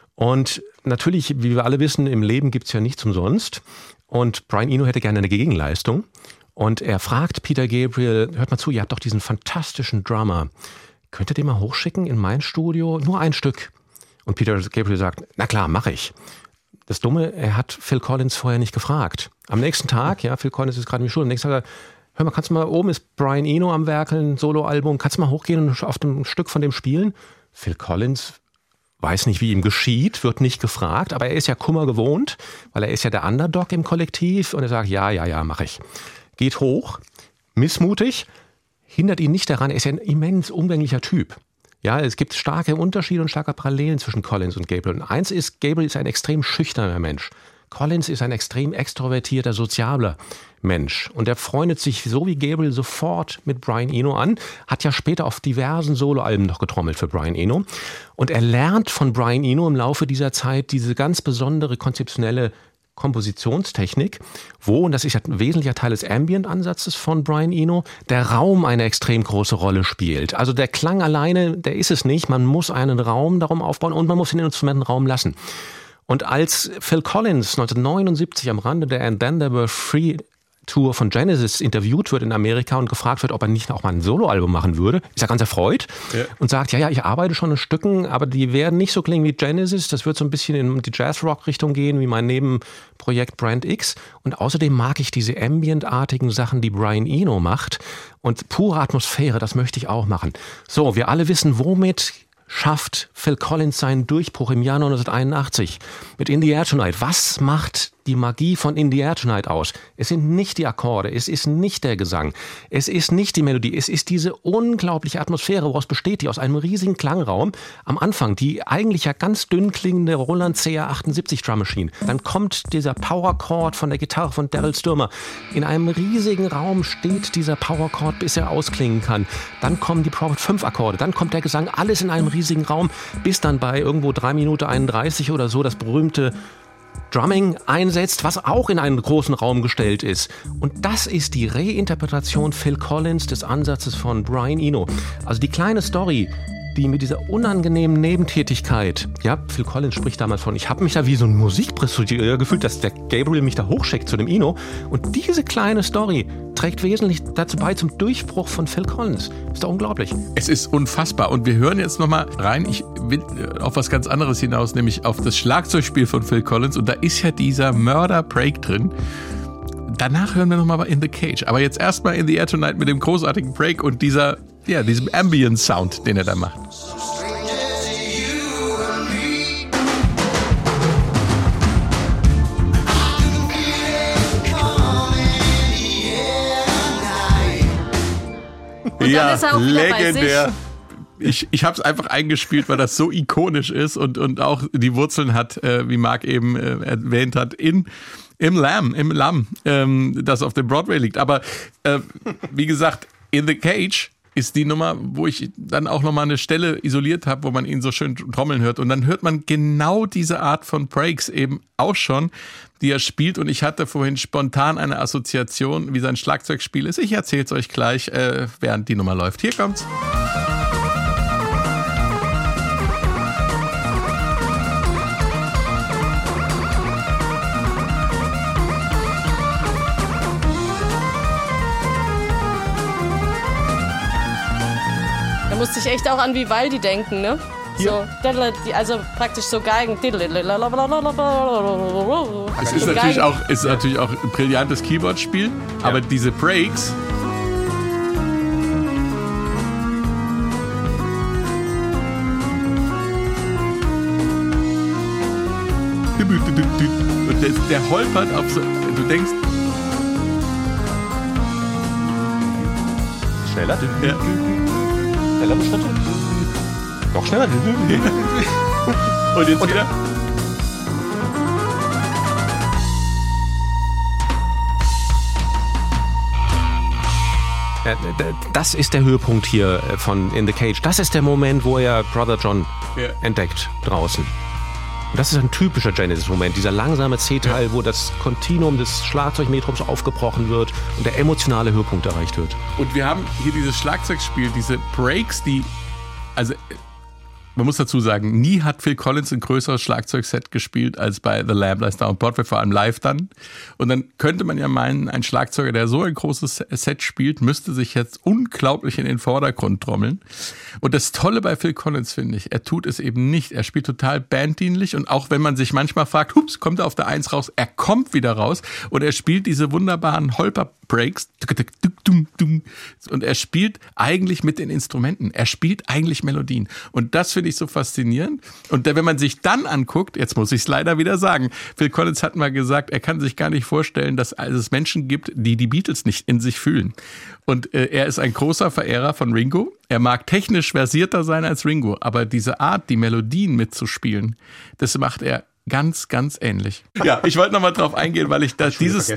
Und natürlich, wie wir alle wissen, im Leben gibt's ja nichts umsonst. Und Brian Eno hätte gerne eine Gegenleistung. Und er fragt Peter Gabriel, hört mal zu, ihr habt doch diesen fantastischen Drummer. Könnt ihr den mal hochschicken in mein Studio? Nur ein Stück. Und Peter Gabriel sagt, na klar, mache ich. Das Dumme, er hat Phil Collins vorher nicht gefragt. Am nächsten Tag, ja, Phil Collins ist gerade in der Schule, am nächsten Tag, hör mal, kannst du mal, oben ist Brian Eno am Werkeln, Soloalbum, kannst du mal hochgehen und auf dem Stück von dem spielen? Phil Collins weiß nicht, wie ihm geschieht, wird nicht gefragt, aber er ist ja Kummer gewohnt, weil er ist ja der Underdog im Kollektiv und er sagt, ja, ja, ja, mache ich. Geht hoch, missmutig, hindert ihn nicht daran, er ist ja ein immens umgänglicher Typ. Ja, es gibt starke Unterschiede und starke Parallelen zwischen Collins und Gabriel. Und eins ist, Gabriel ist ein extrem schüchterner Mensch. Collins ist ein extrem extrovertierter, sozialer Mensch. Und er freundet sich so wie Gabriel sofort mit Brian Eno an, hat ja später auf diversen Soloalben noch getrommelt für Brian Eno. Und er lernt von Brian Eno im Laufe dieser Zeit diese ganz besondere konzeptionelle Kompositionstechnik, wo, und das ist ja ein wesentlicher Teil des Ambient-Ansatzes von Brian Eno, der Raum eine extrem große Rolle spielt. Also der Klang alleine, der ist es nicht. Man muss einen Raum darum aufbauen und man muss den Instrumenten Raum lassen. Und als Phil Collins neunzehnhundertneunundsiebzig am Rande der And Then There Were Free Tour von Genesis interviewt wird in Amerika und gefragt wird, ob er nicht auch mal ein Soloalbum machen würde, ist er ganz erfreut ja. und sagt, ja, ja, ich arbeite schon an Stücken, aber die werden nicht so klingen wie Genesis, das wird so ein bisschen in die Jazz-Rock-Richtung gehen, wie mein Nebenprojekt Brand X. Und außerdem mag ich diese Ambient-artigen Sachen, die Brian Eno macht und pure Atmosphäre, das möchte ich auch machen. So, wir alle wissen, womit schafft Phil Collins seinen Durchbruch im Jahr neunzehnhunderteinundachtzig mit In the Air Tonight. Was macht die Magie von In the Air Tonight aus? Es sind nicht die Akkorde, es ist nicht der Gesang, es ist nicht die Melodie, es ist diese unglaubliche Atmosphäre, woraus besteht die? Aus einem riesigen Klangraum. Am Anfang die eigentlich ja ganz dünn klingende Roland C R achtundsiebzig Drum Machine. Dann kommt dieser Power Chord von der Gitarre von Daryl Stuermer. In einem riesigen Raum steht dieser Power Chord, bis er ausklingen kann. Dann kommen die Prophet fünf Akkorde, dann kommt der Gesang, alles in einem riesigen Raum, bis dann bei irgendwo drei Minuten einunddreißig oder so das berühmte Drumming einsetzt, was auch in einen großen Raum gestellt ist. Und das ist die Reinterpretation Phil Collins des Ansatzes von Brian Eno. Also die kleine Story, die mit dieser unangenehmen Nebentätigkeit, ja, Phil Collins spricht damals von, ich habe mich da wie so ein Musikpressurier gefühlt, dass der Gabriel mich da hochschickt zu dem Eno. Und diese kleine Story trägt wesentlich dazu bei zum Durchbruch von Phil Collins. Ist doch unglaublich. Es ist unfassbar. Und wir hören jetzt nochmal rein. Ich will auf was ganz anderes hinaus, nämlich auf das Schlagzeugspiel von Phil Collins. Und da ist ja dieser Mörder-Break drin. Danach hören wir nochmal In the Cage. Aber jetzt erstmal In the Air Tonight mit dem großartigen Break und dieser, ja, diesem Ambient-Sound, den er da macht. Und ja, dann ist er auch wieder legendär. bei sich. Ich, ich habe es einfach eingespielt, weil das so ikonisch ist und, und auch die Wurzeln hat, äh, wie Marc eben äh, erwähnt hat, in, im Lamb, im Lamm, ähm, das auf dem Broadway liegt. Aber äh, wie gesagt, In the Cage ist die Nummer, wo ich dann auch nochmal eine Stelle isoliert habe, wo man ihn so schön trommeln hört. Und dann hört man genau diese Art von Breaks eben auch schon, die er spielt. Und ich hatte vorhin spontan eine Assoziation, wie sein Schlagzeugspiel ist. Ich erzähle es euch gleich, äh, während die Nummer läuft. Hier kommt's. Da musste ich echt auch an Vivaldi denken, ne? So, also praktisch so Geigen. Es ist natürlich auch, ist natürlich auch ein brillantes Keyboard-Spiel, ja. Aber diese Breaks. Und der, der holpert auf so. Du denkst. Schneller? Ja. Schneller Schritte. Noch schneller. Und jetzt Und wieder. Das ist der Höhepunkt hier von In the Cage. Das ist der Moment, wo er Brother John ja. entdeckt draußen. Und das ist ein typischer Genesis-Moment, dieser langsame C-Teil, ja. wo das Kontinuum des Schlagzeugmetrums aufgebrochen wird und der emotionale Höhepunkt erreicht wird. Und wir haben hier dieses Schlagzeugspiel, diese Breaks, die, also man muss dazu sagen, nie hat Phil Collins ein größeres Schlagzeugset gespielt als bei The Lamb Lies Down on Broadway, vor allem live dann. Und dann könnte man ja meinen, ein Schlagzeuger, der so ein großes Set spielt, müsste sich jetzt unglaublich in den Vordergrund trommeln. Und das Tolle bei Phil Collins finde ich, er tut es eben nicht. Er spielt total banddienlich und auch wenn man sich manchmal fragt, hups, kommt er auf der Eins raus, er kommt wieder raus und er spielt diese wunderbaren Holper-Breaks und er spielt eigentlich mit den Instrumenten. Er spielt eigentlich Melodien. Und das finde ich so faszinierend. Und wenn man sich dann anguckt, jetzt muss ich es leider wieder sagen, Phil Collins hat mal gesagt, er kann sich gar nicht vorstellen, dass es Menschen gibt, die die Beatles nicht in sich fühlen. Und äh, er ist ein großer Verehrer von Ringo. Er mag technisch versierter sein als Ringo, aber diese Art, die Melodien mitzuspielen, das macht er ganz, ganz ähnlich. Ja, ich wollte nochmal drauf eingehen, weil ich das dieses,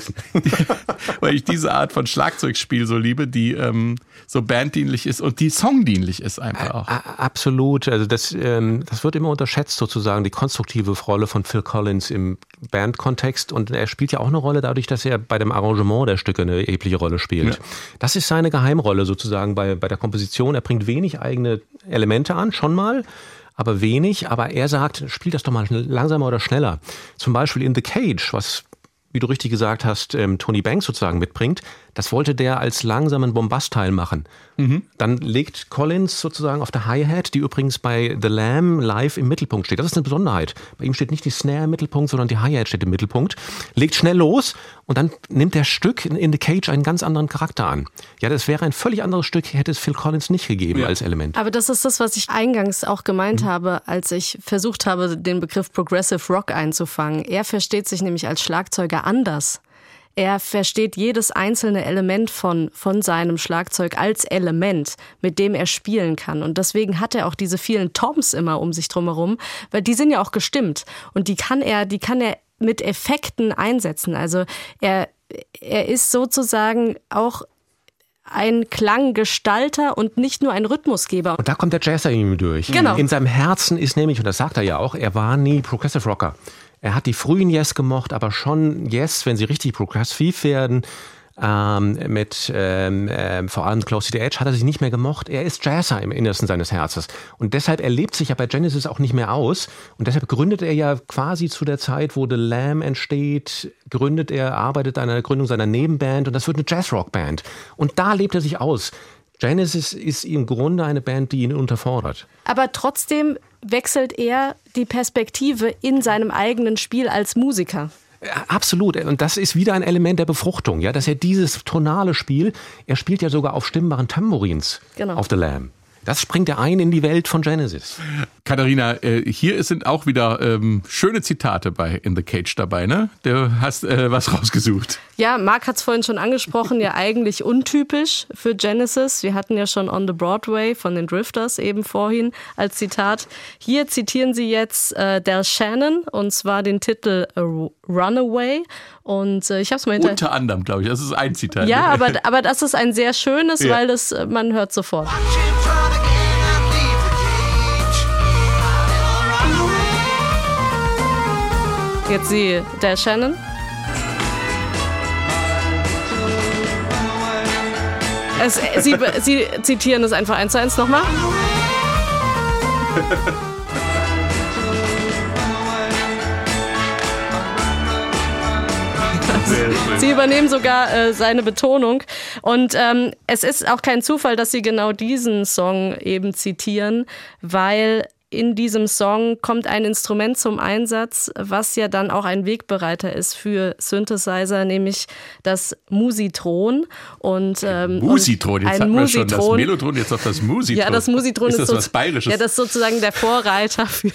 weil ich diese Art von Schlagzeugspiel so liebe, die ähm, so banddienlich ist und die songdienlich ist einfach auch. Absolut. Also das, ähm, das wird immer unterschätzt sozusagen, die konstruktive Rolle von Phil Collins im Bandkontext und er spielt ja auch eine Rolle dadurch, dass er bei dem Arrangement der Stücke eine erhebliche Rolle spielt. Ja. Das ist seine Geheimrolle sozusagen bei, bei der Komposition. Er bringt wenig eigene Elemente an, schon mal. Aber wenig, aber er sagt, spiel das doch mal langsamer oder schneller. Zum Beispiel in The Cage, was, wie du richtig gesagt hast, ähm, Tony Banks sozusagen mitbringt, das wollte der als langsamen Bombastteil machen. Mhm. Dann legt Collins sozusagen auf der Hi-Hat, die übrigens bei The Lamb live im Mittelpunkt steht. Das ist eine Besonderheit. Bei ihm steht nicht die Snare im Mittelpunkt, sondern die Hi-Hat steht im Mittelpunkt. Legt schnell los und dann nimmt der Stück in, in The Cage einen ganz anderen Charakter an. Ja, das wäre ein völlig anderes Stück, hätte es Phil Collins nicht gegeben ja. als Element. Aber das ist das, was ich eingangs auch gemeint mhm. habe, als ich versucht habe, den Begriff Progressive Rock einzufangen. Er versteht sich nämlich als Schlagzeuger anders. Er versteht jedes einzelne Element von, von seinem Schlagzeug als Element, mit dem er spielen kann. Und deswegen hat er auch diese vielen Toms immer um sich drumherum, weil die sind ja auch gestimmt. Und die kann er, die kann er mit Effekten einsetzen. Also er, er ist sozusagen auch ein Klanggestalter und nicht nur ein Rhythmusgeber. Und da kommt der Jazzer in ihm durch. Genau. In seinem Herzen ist nämlich, und das sagt er ja auch, er war nie Progressive Rocker. Er hat die frühen Yes gemocht, aber schon Yes, wenn sie richtig progressiv werden, ähm, mit ähm, äh, vor allem Close to the Edge, hat er sich nicht mehr gemocht. Er ist Jazzer im Innersten seines Herzens. Und deshalb, er lebt sich ja bei Genesis auch nicht mehr aus. Und deshalb gründet er ja quasi zu der Zeit, wo The Lamb entsteht, gründet er, arbeitet an der Gründung seiner Nebenband und das wird eine Jazzrock-Band. Und da lebt er sich aus. Genesis ist im Grunde eine Band, die ihn unterfordert. Aber trotzdem wechselt er die Perspektive in seinem eigenen Spiel als Musiker. Absolut. Und das ist wieder ein Element der Befruchtung, ja, dass er dieses tonale Spiel, er spielt ja sogar auf stimmbaren Tambourins genau. auf The Lamb. Das springt er ein in die Welt von Genesis. Katharina, hier sind auch wieder ähm, schöne Zitate bei In the Cage dabei, ne? Du hast äh, was rausgesucht. Ja, Marc hat es vorhin schon angesprochen, ja eigentlich untypisch für Genesis. Wir hatten ja schon On the Broadway von den Drifters eben vorhin als Zitat. Hier zitieren sie jetzt äh, Del Shannon und zwar den Titel Runaway. Und äh, ich habe es mal hinter... Unter anderem, glaube ich. Das ist ein Zitat. Ja, aber, aber das ist ein sehr schönes, ja. weil das, man hört sofort. Jetzt sie, Del Shannon. Es, sie, sie zitieren es einfach eins zu eins nochmal. Sie übernehmen sogar äh, seine Betonung. Und ähm, es ist auch kein Zufall, dass sie genau diesen Song eben zitieren, weil in diesem Song kommt ein Instrument zum Einsatz, was ja dann auch ein Wegbereiter ist für Synthesizer, nämlich das Musitron. Und, ähm, Musitron, jetzt ein hatten wir schon das Musitron. Melotron, jetzt auf das Musitron. Ja, das Musitron ist, ist das so, was Bayerisches. Ja, das ist sozusagen der Vorreiter für...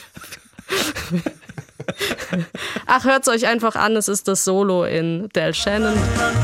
Ach, hört's euch einfach an, es ist das Solo in Del Shannon.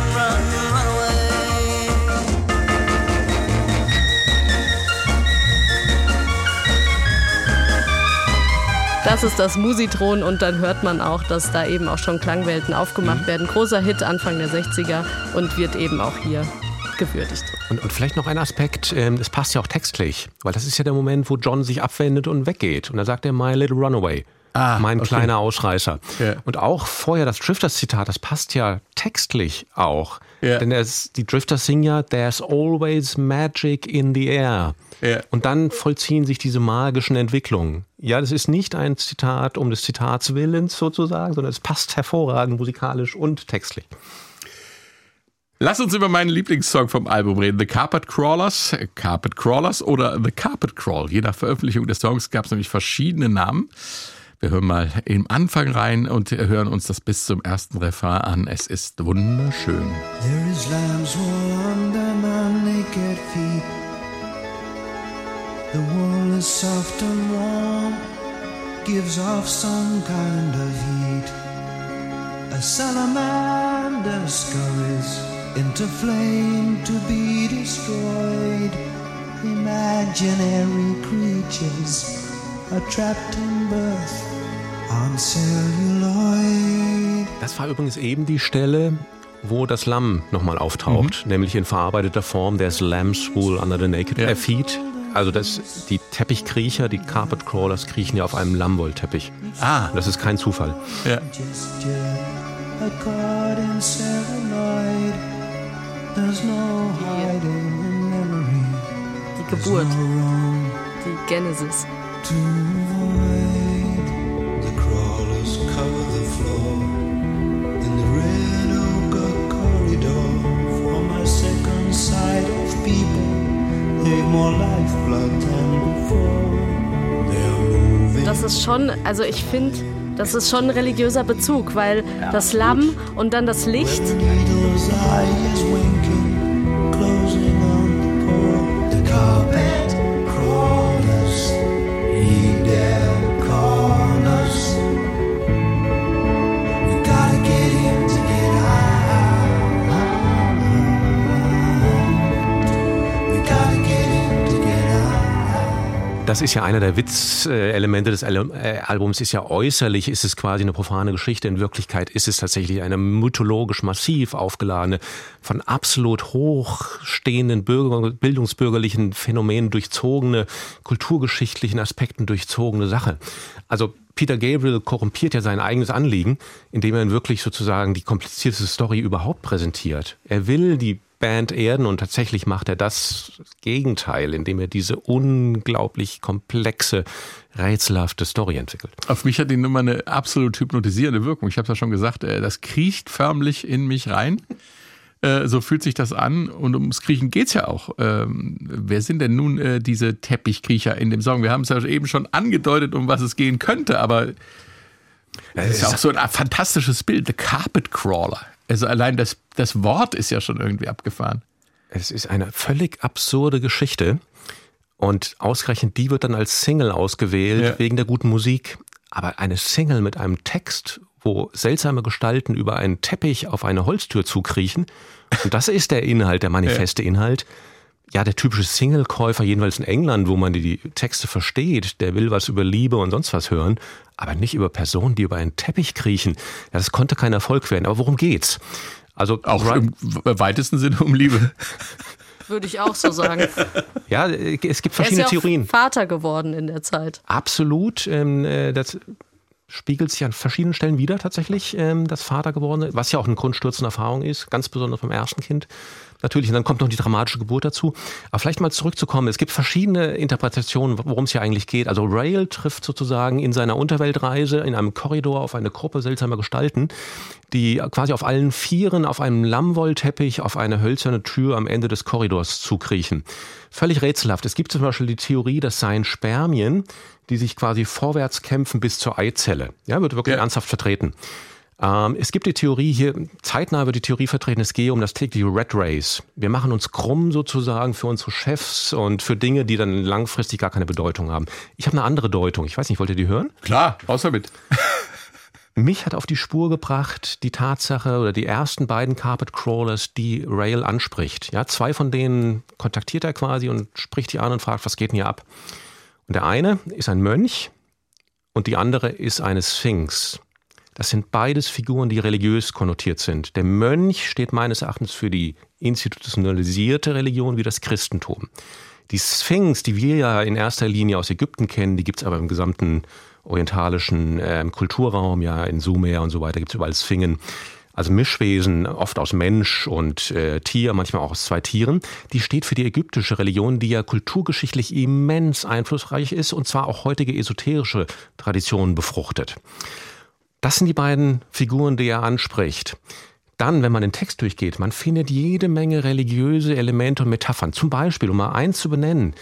Das ist das Musitron und dann hört man auch, dass da eben auch schon Klangwelten aufgemacht werden. Großer Hit Anfang der sechziger und wird eben auch hier gewürdigt. Und, und vielleicht noch ein Aspekt, ähm, es passt ja auch textlich, weil das ist ja der Moment, wo John sich abwendet und weggeht. Und dann sagt er, My Little Runaway. Ah, mein okay. kleiner Ausreißer. Ja. Und auch vorher das Drifters-Zitat, das passt ja textlich auch. Ja. Denn es, die Drifters singen ja, There's always magic in the air. Ja. Und dann vollziehen sich diese magischen Entwicklungen. Ja, das ist nicht ein Zitat um des Zitats Willens sozusagen, sondern es passt hervorragend musikalisch und textlich. Lass uns über meinen Lieblingssong vom Album reden. The Carpet Crawlers, Carpet Crawlers oder The Carpet Crawl. Je nach Veröffentlichung des Songs gab es nämlich verschiedene Namen. Wir hören mal im Anfang rein und hören uns das bis zum ersten Refrain an. Es ist wunderschön. There is lamb's wool under my naked feet. The wool is soft and warm, gives off some kind of heat. A salamander scurries into flame to be destroyed. Imaginary creatures are trapped in birth on celluloid. Das war übrigens eben die Stelle, wo das Lamm nochmal auftaucht, mhm. nämlich in verarbeiteter Form. There's lamb's wool under the naked ja. feet. Also das, die Teppichkriecher, die Carpet Crawlers kriechen ja auf einem Lammwollteppich. Ah. Das ist kein Zufall. Ja. Die Geburt, die Genesis. To avoid the crawlers cover the floor in the red ochre corridor. For my second sight of people, they've more lifeblood than before. They're moving. Das ist schon, also ich finde, das ist schon ein religiöser Bezug, weil ja, das Lamm gut. Und dann das Licht. Das ist ja einer der Witzelemente des Albums, ist ja äußerlich, ist es quasi eine profane Geschichte. In Wirklichkeit ist es tatsächlich eine mythologisch massiv aufgeladene, von absolut hochstehenden Bürger, bildungsbürgerlichen Phänomenen durchzogene, kulturgeschichtlichen Aspekten durchzogene Sache. Also Peter Gabriel korrumpiert ja sein eigenes Anliegen, indem er wirklich sozusagen die komplizierteste Story überhaupt präsentiert. Er will die Band erden und tatsächlich macht er das Gegenteil, indem er diese unglaublich komplexe, rätselhafte Story entwickelt. Auf mich hat die Nummer eine absolut hypnotisierende Wirkung. Ich habe es ja schon gesagt, das kriecht förmlich in mich rein. So fühlt sich das an und ums Kriechen geht's ja auch. Ähm, wer sind denn nun äh, diese Teppichkriecher in dem Song? Wir haben es ja eben schon angedeutet, um was es gehen könnte, aber es ist ja auch so ein fantastisches Bild, The Carpet Crawler. Also allein das, das Wort ist ja schon irgendwie abgefahren. Es ist eine völlig absurde Geschichte und ausgerechnet die wird dann als Single ausgewählt ja. wegen der guten Musik. Aber eine Single mit einem Text, wo seltsame Gestalten über einen Teppich auf eine Holztür zukriechen. Und das ist der Inhalt, der manifeste ja. Inhalt. Ja, der typische Single-Käufer, jedenfalls in England, wo man die Texte versteht, der will was über Liebe und sonst was hören, aber nicht über Personen, die über einen Teppich kriechen. Ja, das konnte kein Erfolg werden. Aber worum geht's? Also auch im weitesten Sinne um Liebe. Würde ich auch so sagen. Ja, es gibt verschiedene er ist ja Theorien. Auch Vater geworden in der Zeit. Absolut. Das spiegelt sich an verschiedenen Stellen wieder tatsächlich, das Vater geworden, was ja auch eine grundstürzende Erfahrung ist, ganz besonders beim ersten Kind. natürlich, und dann kommt noch die dramatische Geburt dazu. Aber vielleicht mal zurückzukommen, es gibt verschiedene Interpretationen, worum es hier eigentlich geht. Also Rael trifft sozusagen in seiner Unterweltreise in einem Korridor auf eine Gruppe seltsamer Gestalten, die quasi auf allen Vieren auf einem Lammwollteppich auf eine hölzerne Tür am Ende des Korridors zukriechen. Völlig rätselhaft. Es gibt zum Beispiel die Theorie, das seien Spermien, die sich quasi vorwärts kämpfen bis zur Eizelle. Ja, wird wirklich ja. ernsthaft vertreten. Ähm, es gibt die Theorie hier, zeitnah wird die Theorie vertreten, es gehe um das tägliche Rat Race. Wir machen uns krumm sozusagen für unsere Chefs und für Dinge, die dann langfristig gar keine Bedeutung haben. Ich habe eine andere Deutung. Ich weiß nicht, wollt ihr die hören? Klar, raus damit. Mich hat auf die Spur gebracht die Tatsache oder die ersten beiden Carpet Crawlers, die Rael anspricht. Ja, zwei von denen kontaktiert er quasi und spricht die an und fragt, was geht denn hier ab? Und der eine ist ein Mönch und die andere ist eine Sphinx. Das sind beides Figuren, die religiös konnotiert sind. Der Mönch steht meines Erachtens für die institutionalisierte Religion wie das Christentum. Die Sphinx, die wir ja in erster Linie aus Ägypten kennen, die gibt es aber im gesamten orientalischen äh, Kulturraum, ja in Sumer und so weiter, gibt es überall Sphingen. Also Mischwesen, oft aus Mensch und äh, Tier, manchmal auch aus zwei Tieren. Die steht für die ägyptische Religion, die ja kulturgeschichtlich immens einflussreich ist und zwar auch heutige esoterische Traditionen befruchtet. Das sind die beiden Figuren, die er anspricht. Dann, wenn man den Text durchgeht, man findet jede Menge religiöse Elemente und Metaphern. Zum Beispiel, um mal eins zu benennen,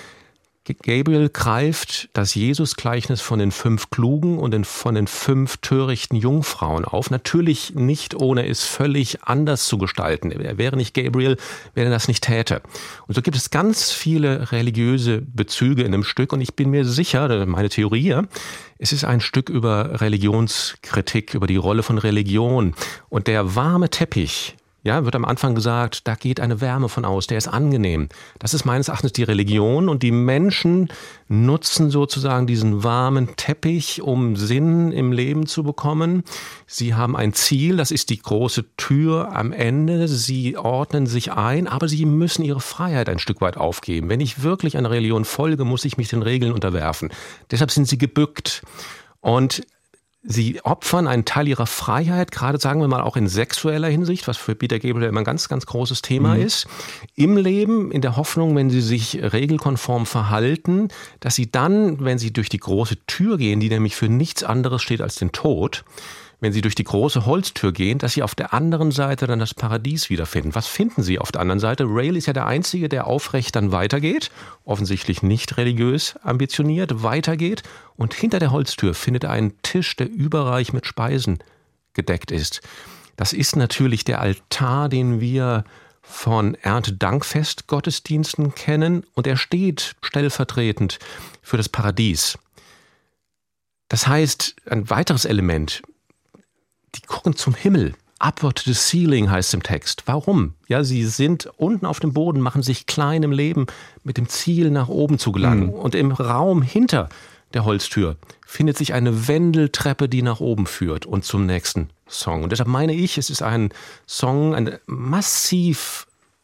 Gabriel greift das Jesus-Gleichnis von den fünf klugen und von den fünf törichten Jungfrauen auf. Natürlich nicht, ohne es völlig anders zu gestalten. Er wäre nicht Gabriel, wenn er das nicht täte. Und so gibt es ganz viele religiöse Bezüge in dem Stück. Und ich bin mir sicher, meine Theorie, es ist ein Stück über Religionskritik, über die Rolle von Religion. Und der warme Teppich, ja, wird am Anfang gesagt, da geht eine Wärme von aus, der ist angenehm. Das ist meines Erachtens die Religion und die Menschen nutzen sozusagen diesen warmen Teppich, um Sinn im Leben zu bekommen. Sie haben ein Ziel, das ist die große Tür am Ende. Sie ordnen sich ein, aber sie müssen ihre Freiheit ein Stück weit aufgeben. Wenn ich wirklich einer Religion folge, muss ich mich den Regeln unterwerfen. Deshalb sind sie gebückt. Und sie opfern einen Teil ihrer Freiheit, gerade sagen wir mal auch in sexueller Hinsicht, was für Peter Gabriel immer ein ganz, ganz großes Thema mhm. ist, im Leben, in der Hoffnung, wenn sie sich regelkonform verhalten, dass sie dann, wenn sie durch die große Tür gehen, die nämlich für nichts anderes steht als den Tod, wenn sie durch die große Holztür gehen, dass sie auf der anderen Seite dann das Paradies wiederfinden. Was finden sie auf der anderen Seite? Rael ist ja der Einzige, der aufrecht dann weitergeht, offensichtlich nicht religiös ambitioniert, weitergeht. Und hinter der Holztür findet er einen Tisch, der überreich mit Speisen gedeckt ist. Das ist natürlich der Altar, den wir von Erntedankfest-Gottesdiensten kennen. Und er steht stellvertretend für das Paradies. Das heißt, ein weiteres Element, die gucken zum Himmel. Upward to the ceiling heißt im Text. Warum? Ja, sie sind unten auf dem Boden, machen sich klein im Leben mit dem Ziel, nach oben zu gelangen. Mhm. Und im Raum hinter der Holztür findet sich eine Wendeltreppe, die nach oben führt und zum nächsten Song. Und deshalb meine ich, es ist ein Song, ein massiv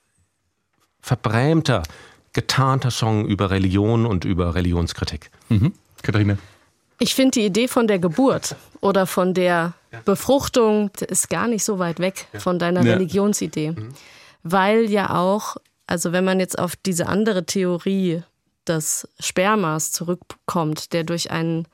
verbrämter, getarnter Song über Religion und über Religionskritik. Mhm. Katharina? Ich finde die Idee von der Geburt oder von der Befruchtung ist gar nicht so weit weg von deiner ja. Religionsidee. Mhm. Weil ja auch, also wenn man jetzt auf diese andere Theorie des Spermas zurückkommt, der durch einen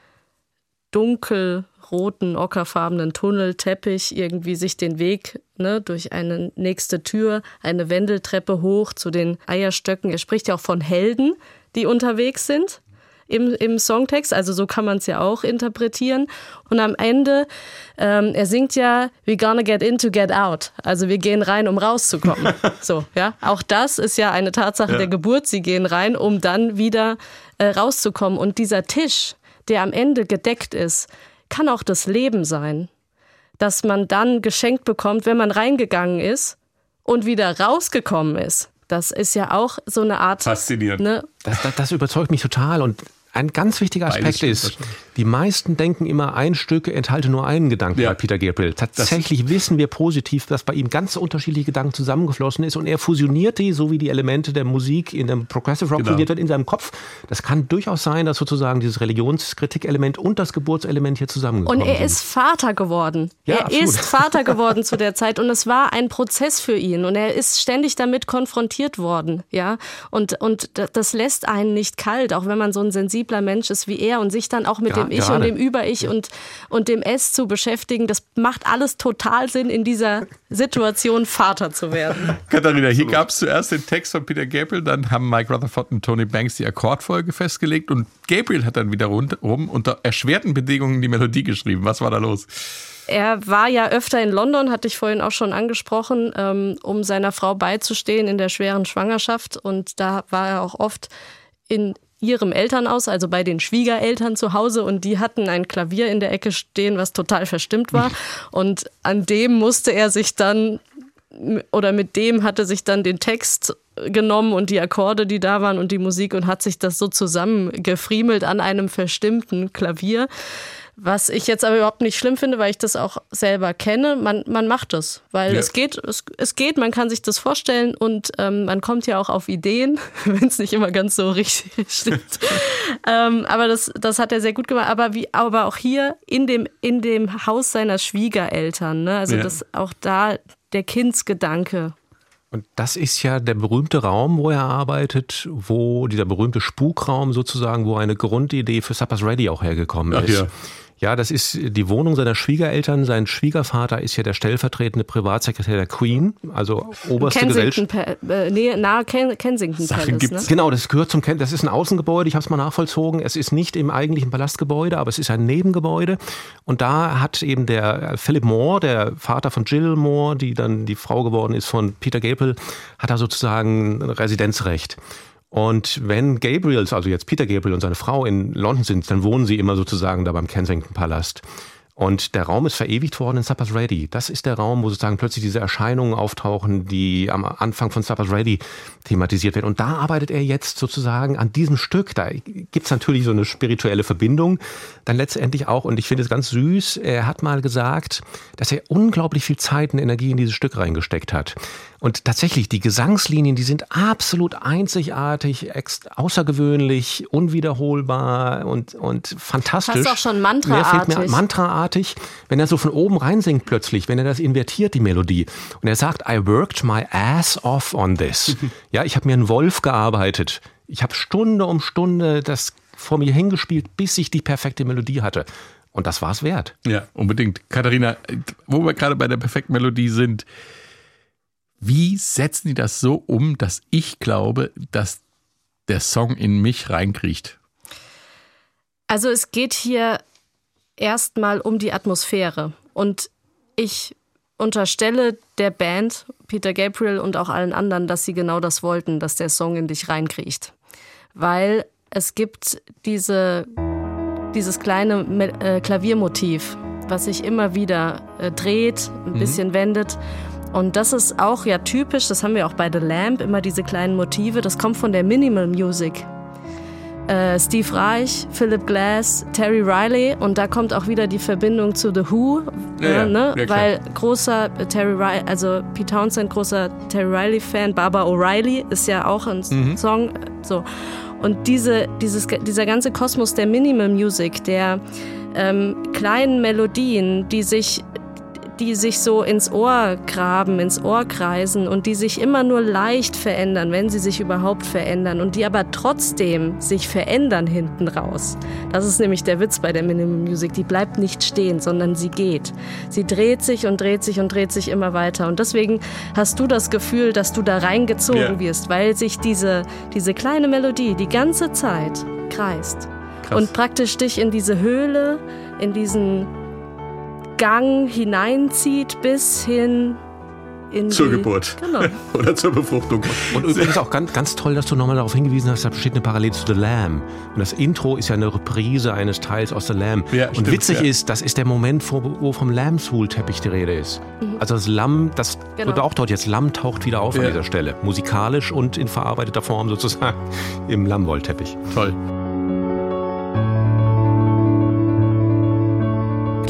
dunkelroten, ockerfarbenen Tunnelteppich irgendwie sich den Weg ne, durch eine nächste Tür, eine Wendeltreppe hoch zu den Eierstöcken. Er spricht ja auch von Helden, die unterwegs sind. Im, im Songtext, also so kann man es ja auch interpretieren. Und am Ende, ähm, er singt ja, we're gonna get in to get out. Also wir gehen rein, um rauszukommen. So, ja. Auch das ist ja eine Tatsache ja. der Geburt. Sie gehen rein, um dann wieder äh, rauszukommen. Und dieser Tisch, der am Ende gedeckt ist, kann auch das Leben sein. Dass man dann geschenkt bekommt, wenn man reingegangen ist und wieder rausgekommen ist. Das ist ja auch so eine Art... Faszinierend. Ne? Das, das, das überzeugt mich total und ein ganz wichtiger Aspekt ist, Die meisten denken immer, ein Stück enthalte nur einen Gedanken Ja. bei Peter Gabriel. Tatsächlich wissen wir positiv, dass bei ihm ganz unterschiedliche Gedanken zusammengeflossen ist und er fusioniert die, so wie die Elemente der Musik in dem Progressive Rock Genau. fusioniert wird, in seinem Kopf. Das kann durchaus sein, dass sozusagen dieses Religionskritik-Element und das Geburtselement hier zusammengekommen Und er sind. ist Vater geworden. Ja, er absolut. ist Vater geworden zu der Zeit und es war ein Prozess für ihn und er ist ständig damit konfrontiert worden, ja. Und, und das lässt einen nicht kalt, auch wenn man so ein sensibler Mensch ist wie er und sich dann auch mit Gra- dem Ich gerade. und dem Über-Ich und, und dem Es zu beschäftigen, das macht alles total Sinn, in dieser Situation Vater zu werden. Katharina, hier gab es zuerst den Text von Peter Gabriel, dann haben Mike Rutherford und Tony Banks die Akkordfolge festgelegt und Gabriel hat dann wiederum unter erschwerten Bedingungen die Melodie geschrieben. Was war da los? Er war ja öfter in London, hatte ich vorhin auch schon angesprochen, ähm, um seiner Frau beizustehen in der schweren Schwangerschaft. Und da war er auch oft in ihrem Elternhaus, also bei den Schwiegereltern zu Hause. Und die hatten ein Klavier in der Ecke stehen, was total verstimmt war. Und an dem musste er sich dann, oder mit dem hatte sich dann den Text genommen und die Akkorde, die da waren und die Musik und hat sich das so zusammengefriemelt an einem verstimmten Klavier. Was ich jetzt aber überhaupt nicht schlimm finde, weil ich das auch selber kenne. Man, man macht das, weil Ja. es geht, es, es geht, man kann sich das vorstellen und ähm, man kommt ja auch auf Ideen, wenn es nicht immer ganz so richtig stimmt. ähm, aber das, das hat er sehr gut gemacht. Aber, wie, aber auch hier in dem, in dem Haus seiner Schwiegereltern, ne? Also Ja. das auch da der Kindsgedanke. Und das ist ja der berühmte Raum, wo er arbeitet, wo dieser berühmte Spukraum sozusagen, wo eine Grundidee für Supper's Ready auch hergekommen Ach ist. ja. Ja, das ist die Wohnung seiner Schwiegereltern. Sein Schwiegervater ist ja der stellvertretende Privatsekretär der Queen, also oberste Kensington, Gesellschaft. Pa- äh, nee, nahe Ken Kensington Sachen Palace. gibt's. Ne? Genau, das gehört zum Ken, das ist ein Außengebäude, ich habe es mal nachvollzogen. Es ist nicht im eigentlichen Palastgebäude, aber es ist ein Nebengebäude. Und da hat eben der Philip Moore, der Vater von Jill Moore, die dann die Frau geworden ist von Peter Gabriel, hat da sozusagen Residenzrecht. Und wenn Gabriels, also jetzt Peter Gabriel und seine Frau in London sind, dann wohnen sie immer sozusagen da beim Kensington Palast. Und der Raum ist verewigt worden in Supper's Ready. Das ist der Raum, wo sozusagen plötzlich diese Erscheinungen auftauchen, die am Anfang von Supper's Ready thematisiert werden. Und da arbeitet er jetzt sozusagen an diesem Stück. Da gibt's natürlich so eine spirituelle Verbindung. Dann letztendlich auch, und ich finde es ganz süß, er hat mal gesagt, dass er unglaublich viel Zeit und Energie in dieses Stück reingesteckt hat. Und tatsächlich, die Gesangslinien, die sind absolut einzigartig, ex- außergewöhnlich, unwiederholbar und, und fantastisch. Fast auch schon Mehr fehlt mir mantraartig. mantraartig, wenn er so von oben reinsingt plötzlich, wenn er das invertiert, die Melodie. Und er sagt, I worked my ass off on this. Ja, ich habe mir einen Wolf gearbeitet. Ich habe Stunde um Stunde das vor mir hingespielt, bis ich die perfekte Melodie hatte. Und das war's wert. Ja, unbedingt. Katharina, wo wir gerade bei der perfekten Melodie sind, wie setzen die das so um, dass ich glaube, dass der Song in mich reinkriecht? Also es geht hier erstmal um die Atmosphäre und ich unterstelle der Band, Peter Gabriel und auch allen anderen, dass sie genau das wollten, dass der Song in dich reinkriecht. Weil es gibt diese, dieses kleine Me- äh, Klaviermotiv, was sich immer wieder äh, dreht, ein bisschen wendet. Und das ist auch ja typisch, das haben wir auch bei The Lamb, immer diese kleinen Motive, das kommt von der Minimal Music. Äh, Steve Reich, Philip Glass, Terry Riley und da kommt auch wieder die Verbindung zu The Who, Ja, äh, ja. ne? Ja, klar. Weil großer äh, Terry Riley, also Pete Townsend, großer Terry Riley-Fan, Barbara O'Reilly ist ja auch ein Mhm. Song, äh, so. Und diese, dieses, dieser ganze Kosmos der Minimal Music, der ähm, kleinen Melodien, die sich die sich so ins Ohr graben, ins Ohr kreisen und die sich immer nur leicht verändern, wenn sie sich überhaupt verändern und die aber trotzdem sich verändern hinten raus. Das ist nämlich der Witz bei der Minimal Music. Die bleibt nicht stehen, sondern sie geht. Sie dreht sich und dreht sich und dreht sich immer weiter. Und deswegen hast du das Gefühl, dass du da reingezogen Ja. wirst, weil sich diese, diese kleine Melodie die ganze Zeit kreist. Krass. Und praktisch dich in diese Höhle, in diesen Gang hineinzieht bis hin in Zur die, Geburt. Genau. Oder zur Befruchtung. Und übrigens auch ganz, ganz toll, dass du nochmal darauf hingewiesen hast, da besteht eine Parallele zu The Lamb. Und das Intro ist ja eine Reprise eines Teils aus The Lamb. Ja, und stimmt, witzig ja. ist, das ist der Moment, wo, wo vom Lambswool-Teppich die Rede ist. Also das Lamm, das Genau. wird auch dort jetzt, Lamm taucht wieder auf Ja. an dieser Stelle. Musikalisch und in verarbeiteter Form sozusagen im Lammwollteppich. Toll.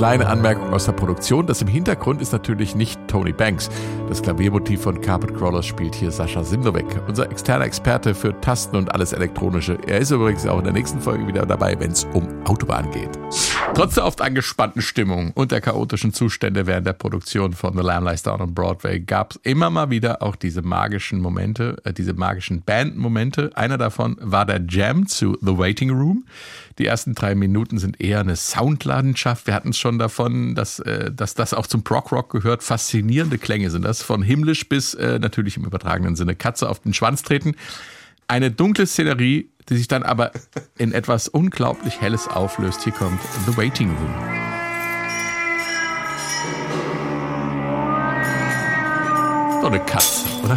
Kleine Anmerkung aus der Produktion. Das im Hintergrund ist natürlich nicht Tony Banks. Das Klaviermotiv von Carpet Crawlers spielt hier Sascha Sindowek, unser externer Experte für Tasten und alles Elektronische. Er ist übrigens auch in der nächsten Folge wieder dabei, wenn es um Autobahn geht. Trotz der oft angespannten Stimmung und der chaotischen Zustände während der Produktion von The Lamb Lies Down on Broadway gab es immer mal wieder auch diese magischen Momente, äh, diese magischen Bandmomente. Einer davon war der Jam zu The Waiting Room. Die ersten drei Minuten sind eher eine Soundlandschaft. Wir hatten es schon davon, dass, äh, dass das auch zum Prog-Rock gehört. Faszinierende Klänge sind das, von himmlisch bis äh, natürlich im übertragenen Sinne Katze auf den Schwanz treten. Eine dunkle Szenerie, die sich dann aber in etwas unglaublich Helles auflöst. Hier kommt The Waiting Room. So eine Katze, oder?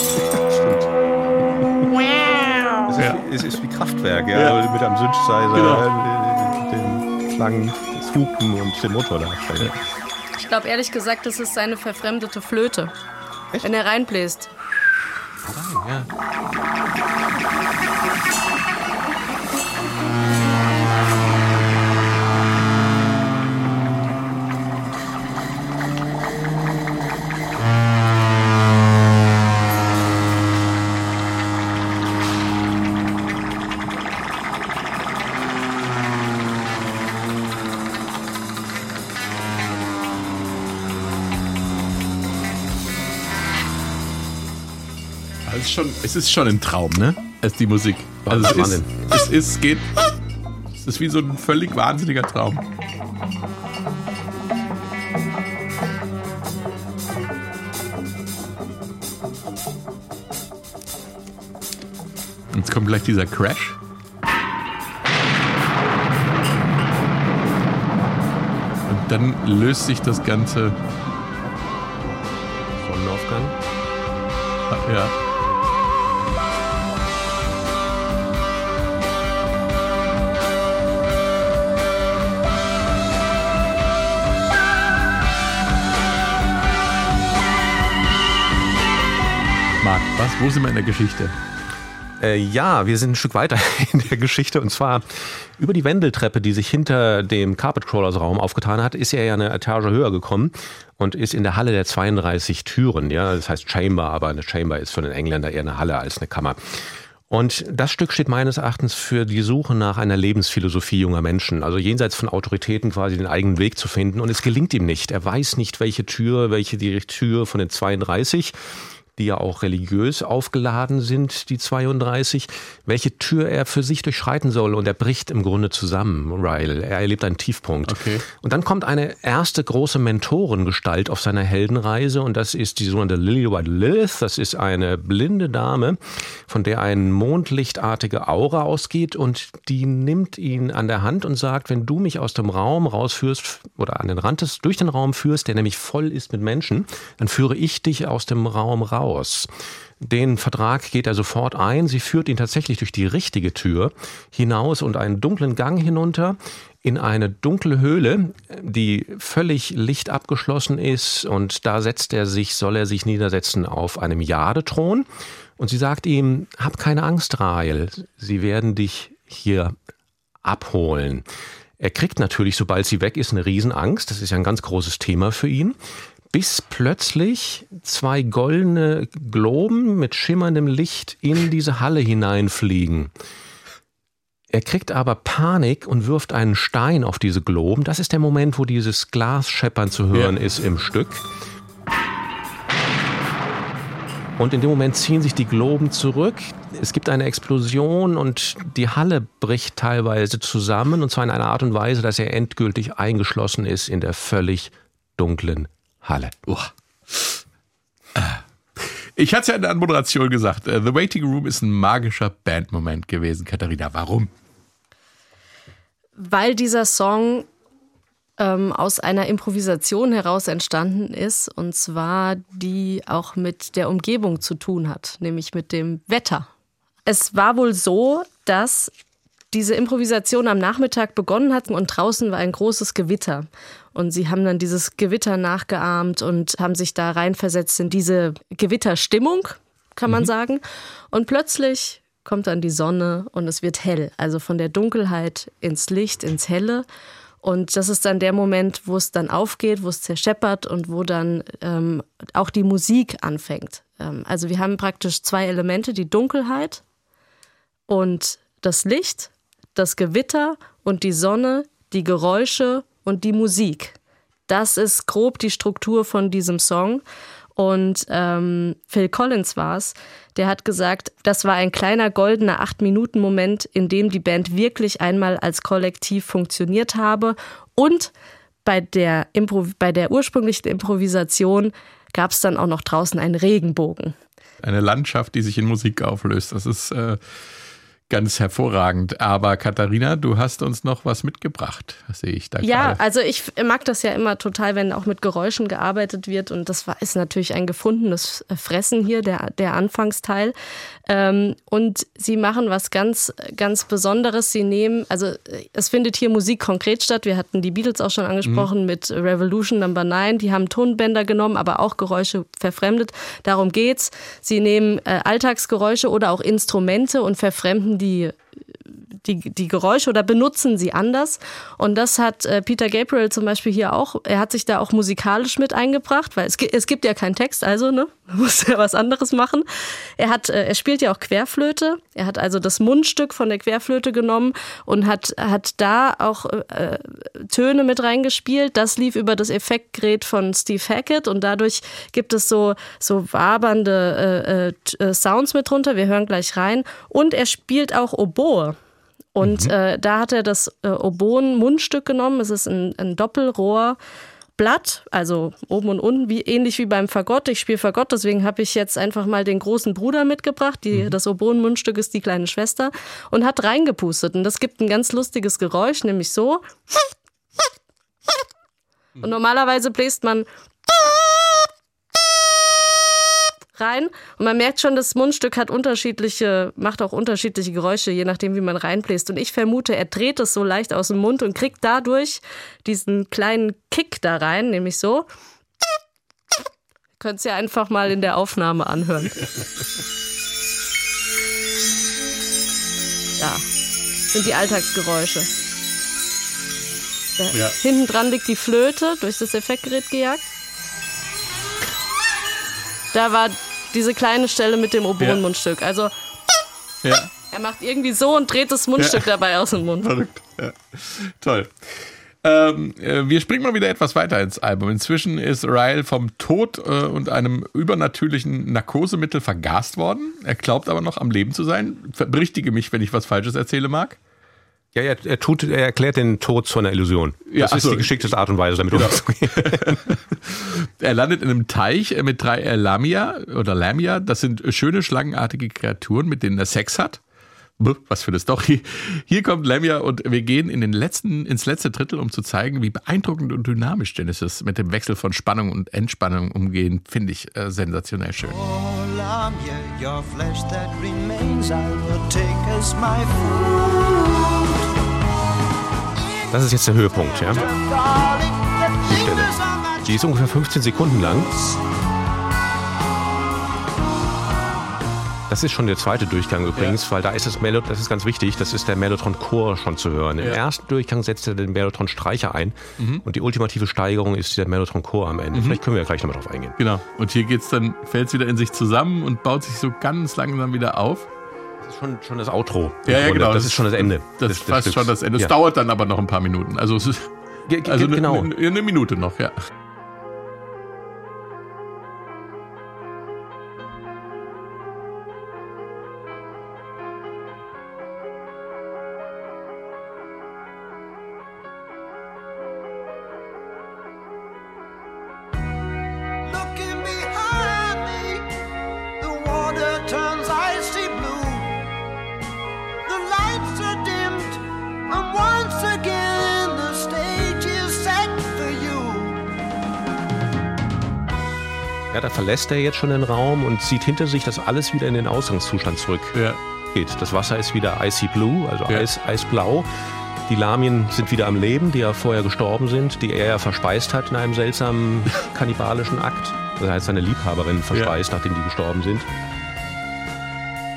Es ist, es ist wie Kraftwerk, ja, ja. Mit einem Synthesizer, genau. Den Klang, das Hupen und den Motor darstellen. Ich glaube ehrlich gesagt, das ist seine verfremdete Flöte. Echt? Wenn er reinbläst. Oh, ja. Es ist schon, es ist schon ein Traum, ne? Es ist die Musik. Also es ist, es ist, geht, es ist wie so ein völlig wahnsinniger Traum. Jetzt kommt gleich dieser Crash. Und dann löst sich das Ganze. Sonnenaufgang. Ja. Marc, was? Wo sind wir in der Geschichte? Äh, ja, wir sind ein Stück weiter in der Geschichte und zwar über die Wendeltreppe, die sich hinter dem Carpet Crawlers Raum aufgetan hat, ist er ja eine Etage höher gekommen und ist in der Halle der zweiunddreißig Türen. Ja, das heißt Chamber, aber eine Chamber ist für den Engländer eher eine Halle als eine Kammer. Und das Stück steht meines Erachtens für die Suche nach einer Lebensphilosophie junger Menschen, also jenseits von Autoritäten quasi den eigenen Weg zu finden. Und es gelingt ihm nicht. Er weiß nicht, welche Tür, welche die Tür von den zweiunddreißig, die ja auch religiös aufgeladen sind, die zweiunddreißig, welche Tür er für sich durchschreiten soll. Und er bricht im Grunde zusammen, Ryle. Er erlebt einen Tiefpunkt. Okay. Und dann kommt eine erste große Mentorengestalt auf seiner Heldenreise und das ist die sogenannte Lily-White Lilith. Das ist eine blinde Dame, von der eine mondlichtartige Aura ausgeht und die nimmt ihn an der Hand und sagt, wenn du mich aus dem Raum rausführst oder an den Rand des, durch den Raum führst, der nämlich voll ist mit Menschen, dann führe ich dich aus dem Raum raus. Den Vertrag geht er sofort ein. Sie führt ihn tatsächlich durch die richtige Tür hinaus und einen dunklen Gang hinunter in eine dunkle Höhle, die völlig lichtabgeschlossen ist. Und da setzt er sich, soll er sich niedersetzen auf einem Jadethron. Und sie sagt ihm, hab keine Angst, Rahel. Sie werden dich hier abholen. Er kriegt natürlich, sobald sie weg ist, eine Riesenangst. Das ist ja ein ganz großes Thema für ihn. Bis plötzlich zwei goldene Globen mit schimmerndem Licht in diese Halle hineinfliegen. Er kriegt aber Panik und wirft einen Stein auf diese Globen. Das ist der Moment, wo dieses Glasscheppern zu hören ja. ist im Stück. Und in dem Moment ziehen sich die Globen zurück. Es gibt eine Explosion und die Halle bricht teilweise zusammen. Und zwar in einer Art und Weise, dass er endgültig eingeschlossen ist in der völlig dunklen Halle. Oh. Ich hatte es ja in der Anmoderation gesagt, The Waiting Room ist ein magischer Bandmoment gewesen. Katharina, warum? Weil dieser Song ähm, aus einer Improvisation heraus entstanden ist und zwar die auch mit der Umgebung zu tun hat, nämlich mit dem Wetter. Es war wohl so, dass diese Improvisation am Nachmittag begonnen hat und draußen war ein großes Gewitter. Und sie haben dann dieses Gewitter nachgeahmt und haben sich da reinversetzt in diese Gewitterstimmung, kann man mhm. sagen. Und plötzlich kommt dann die Sonne und es wird hell. Also von der Dunkelheit ins Licht, ins Helle. Und das ist dann der Moment, wo es dann aufgeht, wo es zerscheppert und wo dann ähm, auch die Musik anfängt. Ähm, also wir haben praktisch zwei Elemente, die Dunkelheit und das Licht, das Gewitter und die Sonne, die Geräusche und die Musik. Das ist grob die Struktur von diesem Song. Und ähm, Phil Collins war es, der hat gesagt, das war ein kleiner goldener acht-Minuten-Moment, in dem die Band wirklich einmal als Kollektiv funktioniert habe. Und bei der, Impro- bei der ursprünglichen Improvisation gab es dann auch noch draußen einen Regenbogen. Eine Landschaft, die sich in Musik auflöst. Das ist äh, ganz hervorragend. Aber Katharina, du hast uns noch was mitgebracht, sehe ich da Ja, gerade. also ich mag das ja immer total, wenn auch mit Geräuschen gearbeitet wird. Und das war, ist natürlich ein gefundenes Fressen hier, der, der Anfangsteil. Ähm, und sie machen was ganz, ganz Besonderes. Sie nehmen, also es findet hier Musik konkret statt. Wir hatten die Beatles auch schon angesprochen mhm. mit Revolution Number neun. Die haben Tonbänder genommen, aber auch Geräusche verfremdet. Darum geht's. Sie nehmen äh, Alltagsgeräusche oder auch Instrumente und verfremden die, die, die Geräusche oder benutzen sie anders. Und das hat äh, Peter Gabriel zum Beispiel hier auch, er hat sich da auch musikalisch mit eingebracht, weil es, es gibt ja keinen Text, also ne, muss er was anderes machen. Er hat, äh, er spielt ja auch Querflöte, er hat also das Mundstück von der Querflöte genommen und hat, hat da auch äh, Töne mit reingespielt. Das lief über das Effektgerät von Steve Hackett und dadurch gibt es so, so wabernde äh, äh, Sounds mit drunter. Wir hören gleich rein. Und er spielt auch Oboe. Und mhm. äh, da hat er das äh, Oboen-Mundstück genommen. Es ist ein, ein Doppelrohrblatt, also oben und unten, wie, ähnlich wie beim Fagott. Ich spiele Fagott, deswegen habe ich jetzt einfach mal den großen Bruder mitgebracht. Die, mhm. Das Oboen-Mundstück ist die kleine Schwester. Und hat reingepustet. Und das gibt ein ganz lustiges Geräusch, nämlich so. Und normalerweise bläst man rein und man merkt schon, das Mundstück hat unterschiedliche, macht auch unterschiedliche Geräusche, je nachdem, wie man reinbläst. Und ich vermute, er dreht es so leicht aus dem Mund und kriegt dadurch diesen kleinen Kick da rein, nämlich so. Könnt ihr ja einfach mal in der Aufnahme anhören. Ja, sind die Alltagsgeräusche. Da ja. Hinten dran liegt die Flöte, durch das Effektgerät gejagt. Da war diese kleine Stelle mit dem Oboen-Mundstück. Also ja. er macht irgendwie so und dreht das Mundstück ja. dabei aus dem Mund. Verrückt. Ja. Toll. Ähm, wir springen mal wieder etwas weiter ins Album. Inzwischen ist Ryle vom Tod äh, und einem übernatürlichen Narkosemittel vergast worden. Er glaubt aber noch am Leben zu sein. Berichtige mich, wenn ich was Falsches erzähle, Marc. Ja, er, er, tut, er erklärt den Tod zu einer Illusion. Das ja, ist so. Die geschickteste Art und Weise, damit genau. umzugehen. Er landet in einem Teich mit drei Lamia oder Lamia. Das sind schöne, schlangenartige Kreaturen, mit denen er Sex hat. Was für eine Story. Hier kommt Lamia und wir gehen in den letzten, ins letzte Drittel, um zu zeigen, wie beeindruckend und dynamisch Genesis mit dem Wechsel von Spannung und Entspannung umgehen. Finde ich äh, sensationell schön. Oh, Lamia, your flesh that remains, I will take as my food. Das ist jetzt der Höhepunkt, ja? Die Stelle. Die ist ungefähr fünfzehn Sekunden lang. Das ist schon der zweite Durchgang übrigens, ja. weil da ist das Mellotron, das ist ganz wichtig, das ist der Mellotron-Chor schon zu hören. Im ja. ersten Durchgang setzt er den Mellotron-Streicher ein mhm. und die ultimative Steigerung ist der Mellotron-Chor am Ende. Mhm. Vielleicht können wir ja gleich nochmal drauf eingehen. Genau. Und hier geht's dann, fällt es wieder in sich zusammen und baut sich so ganz langsam wieder auf. Das ist schon, schon das Outro. Ja, ja, genau. Das ist schon das Ende. Das ist fast schon das Ende. Es ja. dauert dann aber noch ein paar Minuten. Also es ist ja, also genau. eine, eine Minute noch, ja. Ja, da verlässt er jetzt schon den Raum und sieht hinter sich, dass alles wieder in den Ausgangszustand zurückgeht. Ja. Das Wasser ist wieder icy blue, also ja. Eis, eisblau. Die Lamien sind wieder am Leben, die ja vorher gestorben sind, die er ja verspeist hat in einem seltsamen kannibalischen Akt. Das heißt, seine Liebhaberin verspeist, ja. nachdem die gestorben sind.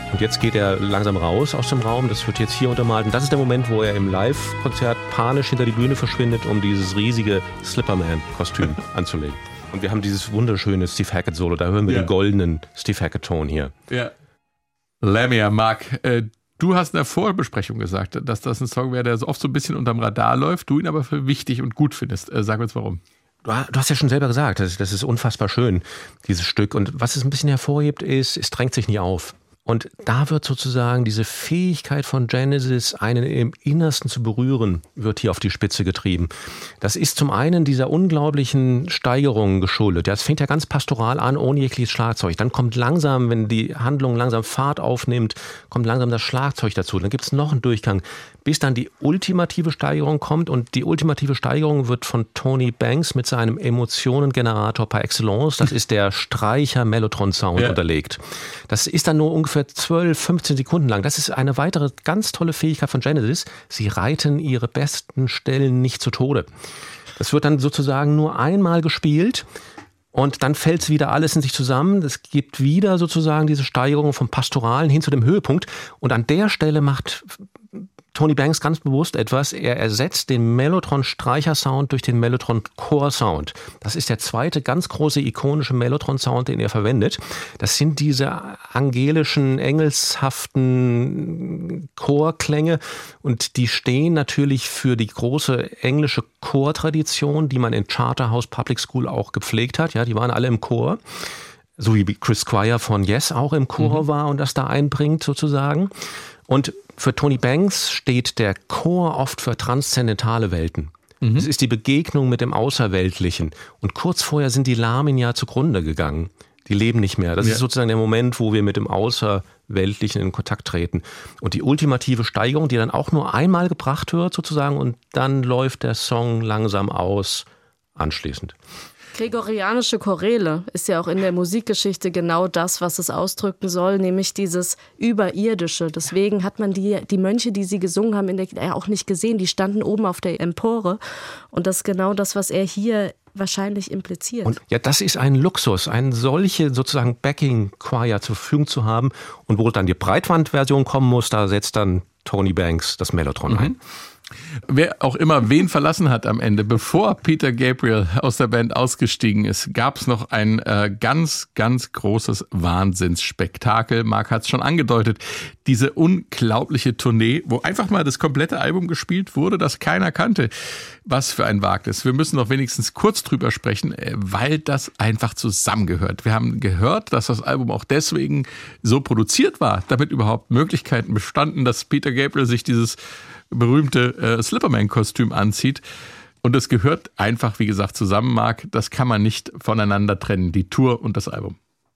Und jetzt geht er langsam raus aus dem Raum, das wird jetzt hier untermalt. Und das ist der Moment, wo er im Live-Konzert panisch hinter die Bühne verschwindet, um dieses riesige Slipperman-Kostüm anzulegen. Und wir haben dieses wunderschöne Steve Hackett-Solo, da hören wir ja. den goldenen Steve Hackett-Ton hier. Ja. Lamia, Marc, äh, du hast in der Vorbesprechung gesagt, dass das ein Song wäre, der so oft so ein bisschen unterm Radar läuft, du ihn aber für wichtig und gut findest. Äh, sag uns warum. Du hast ja schon selber gesagt, das, das ist unfassbar schön, dieses Stück. Und was es ein bisschen hervorhebt, ist, es drängt sich nie auf. Und da wird sozusagen diese Fähigkeit von Genesis, einen im Innersten zu berühren, wird hier auf die Spitze getrieben. Das ist zum einen dieser unglaublichen Steigerung geschuldet. Ja, es fängt ja ganz pastoral an, ohne jegliches Schlagzeug. Dann kommt langsam, wenn die Handlung langsam Fahrt aufnimmt, kommt langsam das Schlagzeug dazu. Dann gibt es noch einen Durchgang, bis dann die ultimative Steigerung kommt. Und die ultimative Steigerung wird von Tony Banks mit seinem Emotionengenerator par excellence, das ist der Streicher-Mellotron-Sound, ja. unterlegt. Das ist dann nur ungefähr zwölf, fünfzehn Sekunden lang. Das ist eine weitere ganz tolle Fähigkeit von Genesis. Sie reiten ihre besten Stellen nicht zu Tode. Das wird dann sozusagen nur einmal gespielt und dann fällt wieder alles in sich zusammen. Es gibt wieder sozusagen diese Steigerung vom Pastoralen hin zu dem Höhepunkt. Und an der Stelle macht Tony Banks ganz bewusst etwas. Er ersetzt den Mellotron-Streicher-Sound durch den Mellotron-Chor-Sound. Das ist der zweite ganz große ikonische Mellotron-Sound, den er verwendet. Das sind diese angelischen, engelshaften Chorklänge und die stehen natürlich für die große englische Chortradition, die man in Charterhouse Public School auch gepflegt hat. Ja, die waren alle im Chor. So wie Chris Squire von Yes auch im Chor mhm. war und das da einbringt sozusagen. Und für Tony Banks steht der Chor oft für transzendentale Welten. Mhm. Es ist die Begegnung mit dem Außerweltlichen. Und kurz vorher sind die Lahmen ja zugrunde gegangen. Die leben nicht mehr. Das ja. ist sozusagen der Moment, wo wir mit dem Außerweltlichen in Kontakt treten. Und die ultimative Steigerung, die dann auch nur einmal gebracht wird sozusagen und dann läuft der Song langsam aus anschließend. Gregorianische Choräle ist ja auch in der Musikgeschichte genau das, was es ausdrücken soll, nämlich dieses Überirdische. Deswegen hat man die, die Mönche, die sie gesungen haben, in der, ja auch nicht gesehen. Die standen oben auf der Empore. Und das ist genau das, was er hier wahrscheinlich impliziert. Und ja, das ist ein Luxus, eine solche sozusagen Backing Choir zur Verfügung zu haben. Und wo dann die Breitbandversion kommen muss, da setzt dann Tony Banks das Mellotron mhm. ein. Wer auch immer wen verlassen hat am Ende, bevor Peter Gabriel aus der Band ausgestiegen ist, gab es noch ein äh, ganz, ganz großes Wahnsinnsspektakel. Marc hat es schon angedeutet. Diese unglaubliche Tournee, wo einfach mal das komplette Album gespielt wurde, das keiner kannte. Was für ein Wagnis. Wir müssen noch wenigstens kurz drüber sprechen, weil das einfach zusammengehört. Wir haben gehört, dass das Album auch deswegen so produziert war, damit überhaupt Möglichkeiten bestanden, dass Peter Gabriel sich dieses berühmte äh, Slipperman-Kostüm anzieht. Und es gehört einfach, wie gesagt, zusammen, Marc. Das kann man nicht voneinander trennen, die Tour und das Album.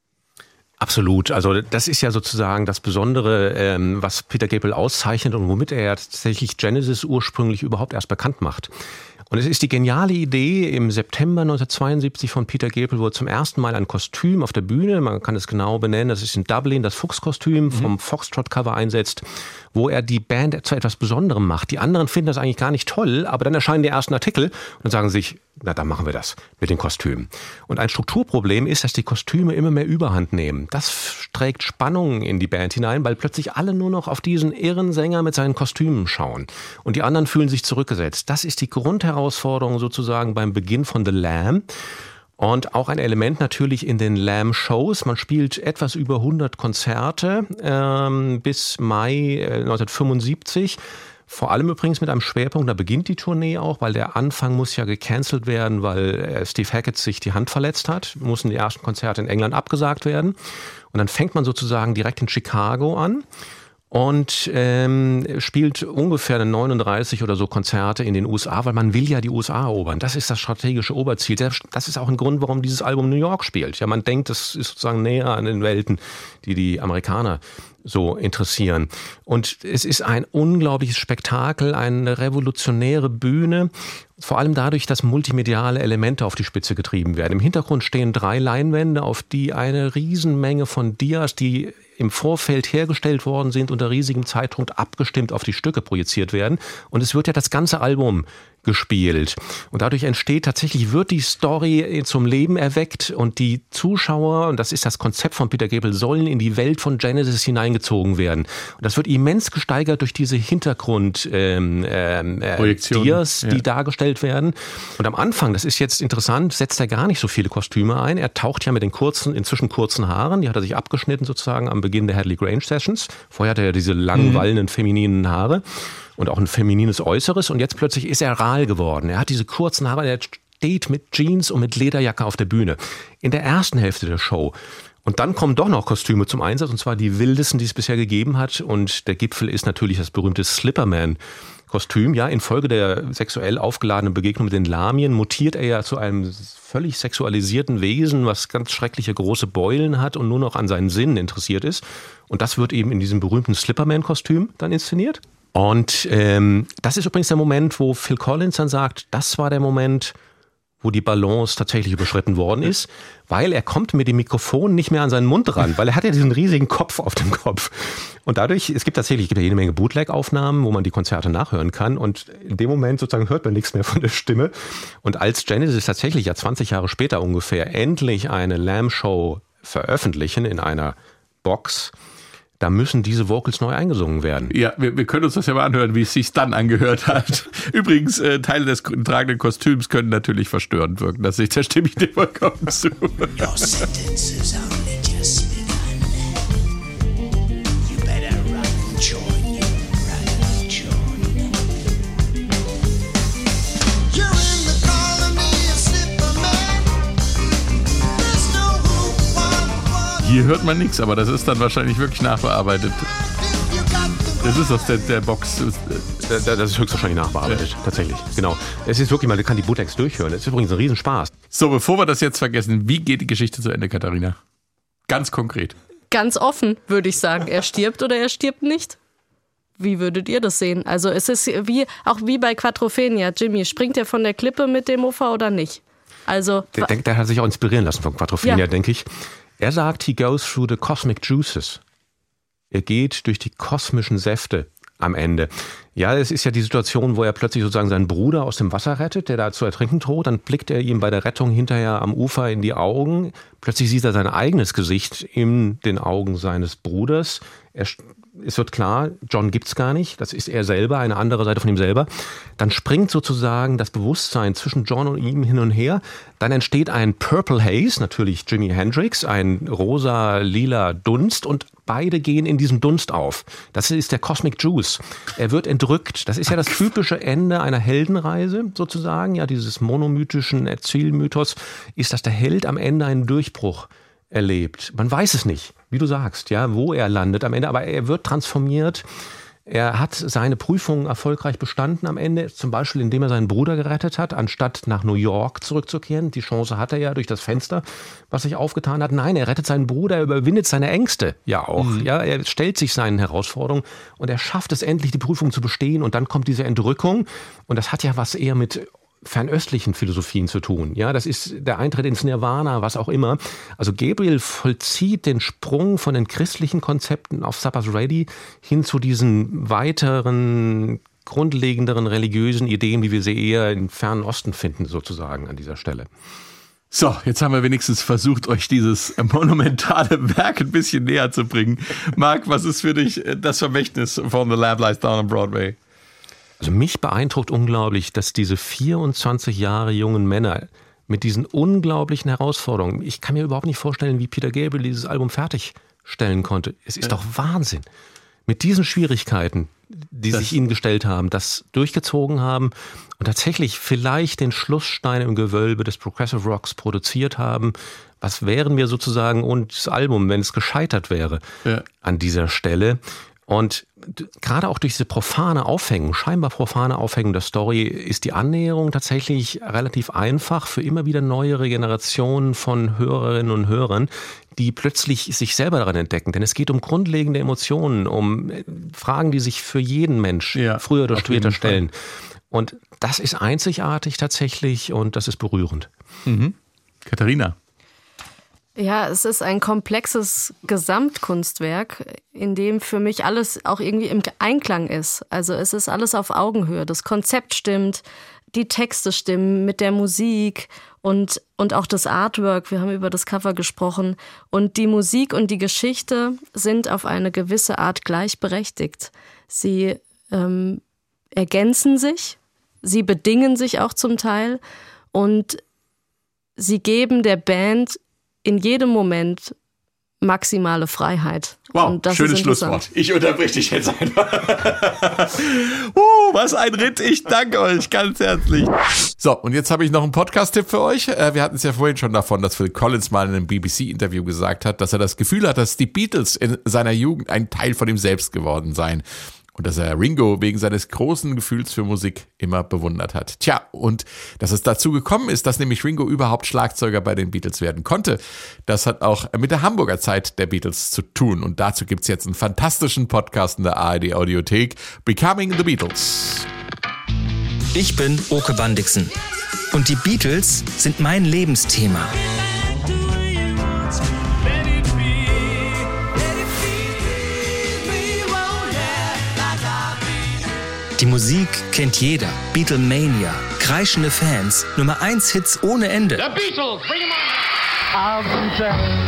Absolut. Also das ist ja sozusagen das Besondere, ähm, was Peter Gabriel auszeichnet und womit er tatsächlich Genesis ursprünglich überhaupt erst bekannt macht. Und es ist die geniale Idee, im September neunzehnhundertzweiundsiebzig von Peter Gabriel wurde zum ersten Mal ein Kostüm auf der Bühne, man kann es genau benennen, das ist in Dublin das Fuchskostüm mhm. vom Foxtrot-Cover einsetzt, wo er die Band zu etwas Besonderem macht. Die anderen finden das eigentlich gar nicht toll, aber dann erscheinen die ersten Artikel und dann sagen sich, na dann machen wir das mit den Kostümen. Und ein Strukturproblem ist, dass die Kostüme immer mehr Überhand nehmen. Das trägt Spannungen in die Band hinein, weil plötzlich alle nur noch auf diesen irren Sänger mit seinen Kostümen schauen. Und die anderen fühlen sich zurückgesetzt. Das ist die Grundherausforderung sozusagen beim Beginn von The Lamb. Und auch ein Element natürlich in den Lamb-Shows. Man spielt etwas über hundert Konzerte ähm, bis Mai äh, neunzehnhundertfünfundsiebzig. Vor allem übrigens mit einem Schwerpunkt, da beginnt die Tournee auch, weil der Anfang muss ja gecancelt werden, weil äh, Steve Hackett sich die Hand verletzt hat. Mussten die ersten Konzerte in England abgesagt werden. Und dann fängt man sozusagen direkt in Chicago an. Und ähm, spielt ungefähr neununddreißig oder so Konzerte in den U S A, weil man will ja die U S A erobern. Das ist das strategische Oberziel. Das ist auch ein Grund, warum dieses Album New York spielt. Ja, man denkt, das ist sozusagen näher an den Welten, die die Amerikaner so interessieren. Und es ist ein unglaubliches Spektakel, eine revolutionäre Bühne, vor allem dadurch, dass multimediale Elemente auf die Spitze getrieben werden. Im Hintergrund stehen drei Leinwände, auf die eine Riesenmenge von Dias, die im Vorfeld hergestellt worden sind, unter riesigem Zeitdruck abgestimmt auf die Stücke projiziert werden. Und es wird ja das ganze Album gespielt. Und dadurch entsteht tatsächlich, wird die Story zum Leben erweckt und die Zuschauer, und das ist das Konzept von Peter Gabriel, sollen in die Welt von Genesis hineingezogen werden. Und das wird immens gesteigert durch diese Hintergrund ähm, ähm, äh, Dias, die ja. dargestellt werden. Und am Anfang, das ist jetzt interessant, setzt er gar nicht so viele Kostüme ein. Er taucht ja mit den kurzen, inzwischen kurzen Haaren, die hat er sich abgeschnitten sozusagen am Beginn der Hadley Grange Sessions. Vorher hatte er diese langen, mhm. wallenden, femininen Haare. Und auch ein feminines Äußeres. Und jetzt plötzlich ist er ral geworden. Er hat diese kurzen Haare, er steht mit Jeans und mit Lederjacke auf der Bühne. In der ersten Hälfte der Show. Und dann kommen doch noch Kostüme zum Einsatz, und zwar die wildesten, die es bisher gegeben hat. Und der Gipfel ist natürlich das berühmte Slipperman-Kostüm. Ja, infolge der sexuell aufgeladenen Begegnung mit den Lamien mutiert er ja zu einem völlig sexualisierten Wesen, was ganz schreckliche große Beulen hat und nur noch an seinen Sinnen interessiert ist. Und das wird eben in diesem berühmten Slipperman-Kostüm dann inszeniert. Und ähm, das ist übrigens der Moment, wo Phil Collins dann sagt, das war der Moment, wo die Balance tatsächlich überschritten worden ist, weil er kommt mit dem Mikrofon nicht mehr an seinen Mund ran, weil er hat ja diesen riesigen Kopf auf dem Kopf. Und dadurch, es gibt tatsächlich es gibt ja jede Menge Bootleg-Aufnahmen, wo man die Konzerte nachhören kann, und in dem Moment sozusagen hört man nichts mehr von der Stimme. Und als Genesis tatsächlich ja zwanzig Jahre später ungefähr endlich eine Lamb-Show veröffentlichen in einer Box, da müssen diese Vocals neu eingesungen werden. Ja, wir, wir können uns das ja mal anhören, wie es sich dann angehört hat. Übrigens, äh, Teile des tragenden Kostüms können natürlich verstörend wirken. Das da stimme ich dir vollkommen zu. Your sentence is only just begun. You better run and join you. Run and join. You're in the colony of Slipperman. There's no hope for. Hier hört man nichts, aber das ist dann wahrscheinlich wirklich nachbearbeitet. Das ist aus der, der Box. Das ist höchstwahrscheinlich nachbearbeitet, ja. Tatsächlich. Genau. Es ist wirklich, man kann die Bootlegs durchhören. Das ist übrigens ein Riesenspaß. So, bevor wir das jetzt vergessen, wie geht die Geschichte zu Ende, Katharina? Ganz konkret. Ganz offen, würde ich sagen. Er stirbt oder er stirbt nicht. Wie würdet ihr das sehen? Also es ist wie, auch wie bei Quadrophenia. Jimmy, springt er von der Klippe mit dem Ufer oder nicht? Also der, der, der hat sich auch inspirieren lassen von Quadrophenia, ja. denke ich. Er sagt, he goes through the cosmic juices. Er geht durch die kosmischen Säfte am Ende. Ja, es ist ja die Situation, wo er plötzlich sozusagen seinen Bruder aus dem Wasser rettet, der da zu ertrinken droht. Dann blickt er ihm bei der Rettung hinterher am Ufer in die Augen. Plötzlich sieht er sein eigenes Gesicht in den Augen seines Bruders. Er, es wird klar, John gibt's gar nicht. Das ist er selber, eine andere Seite von ihm selber. Dann springt sozusagen das Bewusstsein zwischen John und ihm hin und her. Dann entsteht ein Purple Haze, natürlich Jimi Hendrix, ein rosa-lila Dunst, und beide gehen in diesem Dunst auf. Das ist der Cosmic Juice. Er wird entrückt. Das ist ja das typische Ende einer Heldenreise sozusagen. Ja, dieses monomythischen Erzählmythos ist, dass der Held am Ende einen Durchbruch erlebt. Man weiß es nicht, wie du sagst, ja, wo er landet am Ende, aber er wird transformiert. Er hat seine Prüfungen erfolgreich bestanden am Ende, zum Beispiel indem er seinen Bruder gerettet hat, anstatt nach New York zurückzukehren. Die Chance hat er ja durch das Fenster, was sich aufgetan hat. Nein, er rettet seinen Bruder, er überwindet seine Ängste ja auch. Mhm. Ja, er stellt sich seinen Herausforderungen und er schafft es endlich, die Prüfung zu bestehen. Und dann kommt diese Entrückung, und das hat ja was eher mit fernöstlichen Philosophien zu tun. Ja, das ist der Eintritt ins Nirvana, was auch immer. Also Gabriel vollzieht den Sprung von den christlichen Konzepten auf Supper's Ready hin zu diesen weiteren, grundlegenderen religiösen Ideen, wie wir sie eher im Fernen Osten finden, sozusagen an dieser Stelle. So, jetzt haben wir wenigstens versucht, euch dieses monumentale Werk ein bisschen näher zu bringen. Marc, was ist für dich das Vermächtnis von The Lamb Lies Down on Broadway? Also mich beeindruckt unglaublich, dass diese vierundzwanzig Jahre jungen Männer mit diesen unglaublichen Herausforderungen, ich kann mir überhaupt nicht vorstellen, wie Peter Gabriel dieses Album fertigstellen konnte. Es ist ja. doch Wahnsinn. Mit diesen Schwierigkeiten, die das sich ihnen gestellt haben, das durchgezogen haben und tatsächlich vielleicht den Schlussstein im Gewölbe des Progressive Rocks produziert haben. Was wären wir sozusagen ohne das Album, wenn es gescheitert wäre ja. an dieser Stelle? Und gerade auch durch diese profane Aufhängung, scheinbar profane Aufhängung der Story, ist die Annäherung tatsächlich relativ einfach für immer wieder neuere Generationen von Hörerinnen und Hörern, die plötzlich sich selber daran entdecken. Denn es geht um grundlegende Emotionen, um Fragen, die sich für jeden Mensch ja, früher oder später stellen. Und das ist einzigartig tatsächlich und das ist berührend. Mhm. Katharina? Ja, es ist ein komplexes Gesamtkunstwerk, in dem für mich alles auch irgendwie im Einklang ist. Also es ist alles auf Augenhöhe. Das Konzept stimmt, die Texte stimmen mit der Musik und, und auch das Artwork. Wir haben über das Cover gesprochen. Und die Musik und die Geschichte sind auf eine gewisse Art gleichberechtigt. Sie ähm, ergänzen sich, sie bedingen sich auch zum Teil und sie geben der Band in jedem Moment maximale Freiheit. Wow, schönes Schlusswort. Ich unterbreche dich jetzt einfach. uh, was ein Ritt. Ich danke euch ganz herzlich. So, und jetzt habe ich noch einen Podcast-Tipp für euch. Wir hatten es ja vorhin schon davon, dass Phil Collins mal in einem B B C-Interview gesagt hat, dass er das Gefühl hat, dass die Beatles in seiner Jugend ein Teil von ihm selbst geworden seien. Und dass er Ringo wegen seines großen Gefühls für Musik immer bewundert hat. Tja, und dass es dazu gekommen ist, dass nämlich Ringo überhaupt Schlagzeuger bei den Beatles werden konnte, das hat auch mit der Hamburger Zeit der Beatles zu tun. Und dazu gibt's jetzt einen fantastischen Podcast in der A R D Audiothek, Becoming the Beatles. Ich bin Oke Bandixen und die Beatles sind mein Lebensthema. Die Musik kennt jeder. Beatlemania, kreischende Fans, Nummer eins Hits ohne Ende. The Beatles, bring 'em on!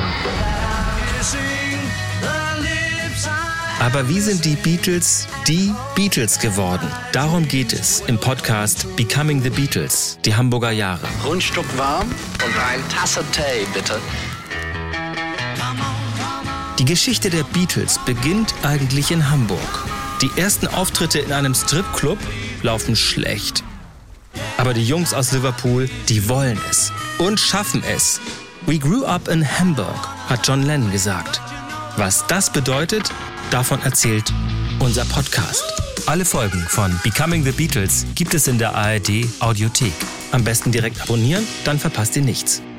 Aber wie sind die Beatles die Beatles geworden? Darum geht es im Podcast Becoming the Beatles, die Hamburger Jahre. Grundstück warm und eine Tasse Tee, bitte. Die Geschichte der Beatles beginnt eigentlich in Hamburg. Die ersten Auftritte in einem Stripclub laufen schlecht. Aber die Jungs aus Liverpool, die wollen es und schaffen es. We grew up in Hamburg, hat John Lennon gesagt. Was das bedeutet, davon erzählt unser Podcast. Alle Folgen von Becoming the Beatles gibt es in der A R D Audiothek. Am besten direkt abonnieren, dann verpasst ihr nichts.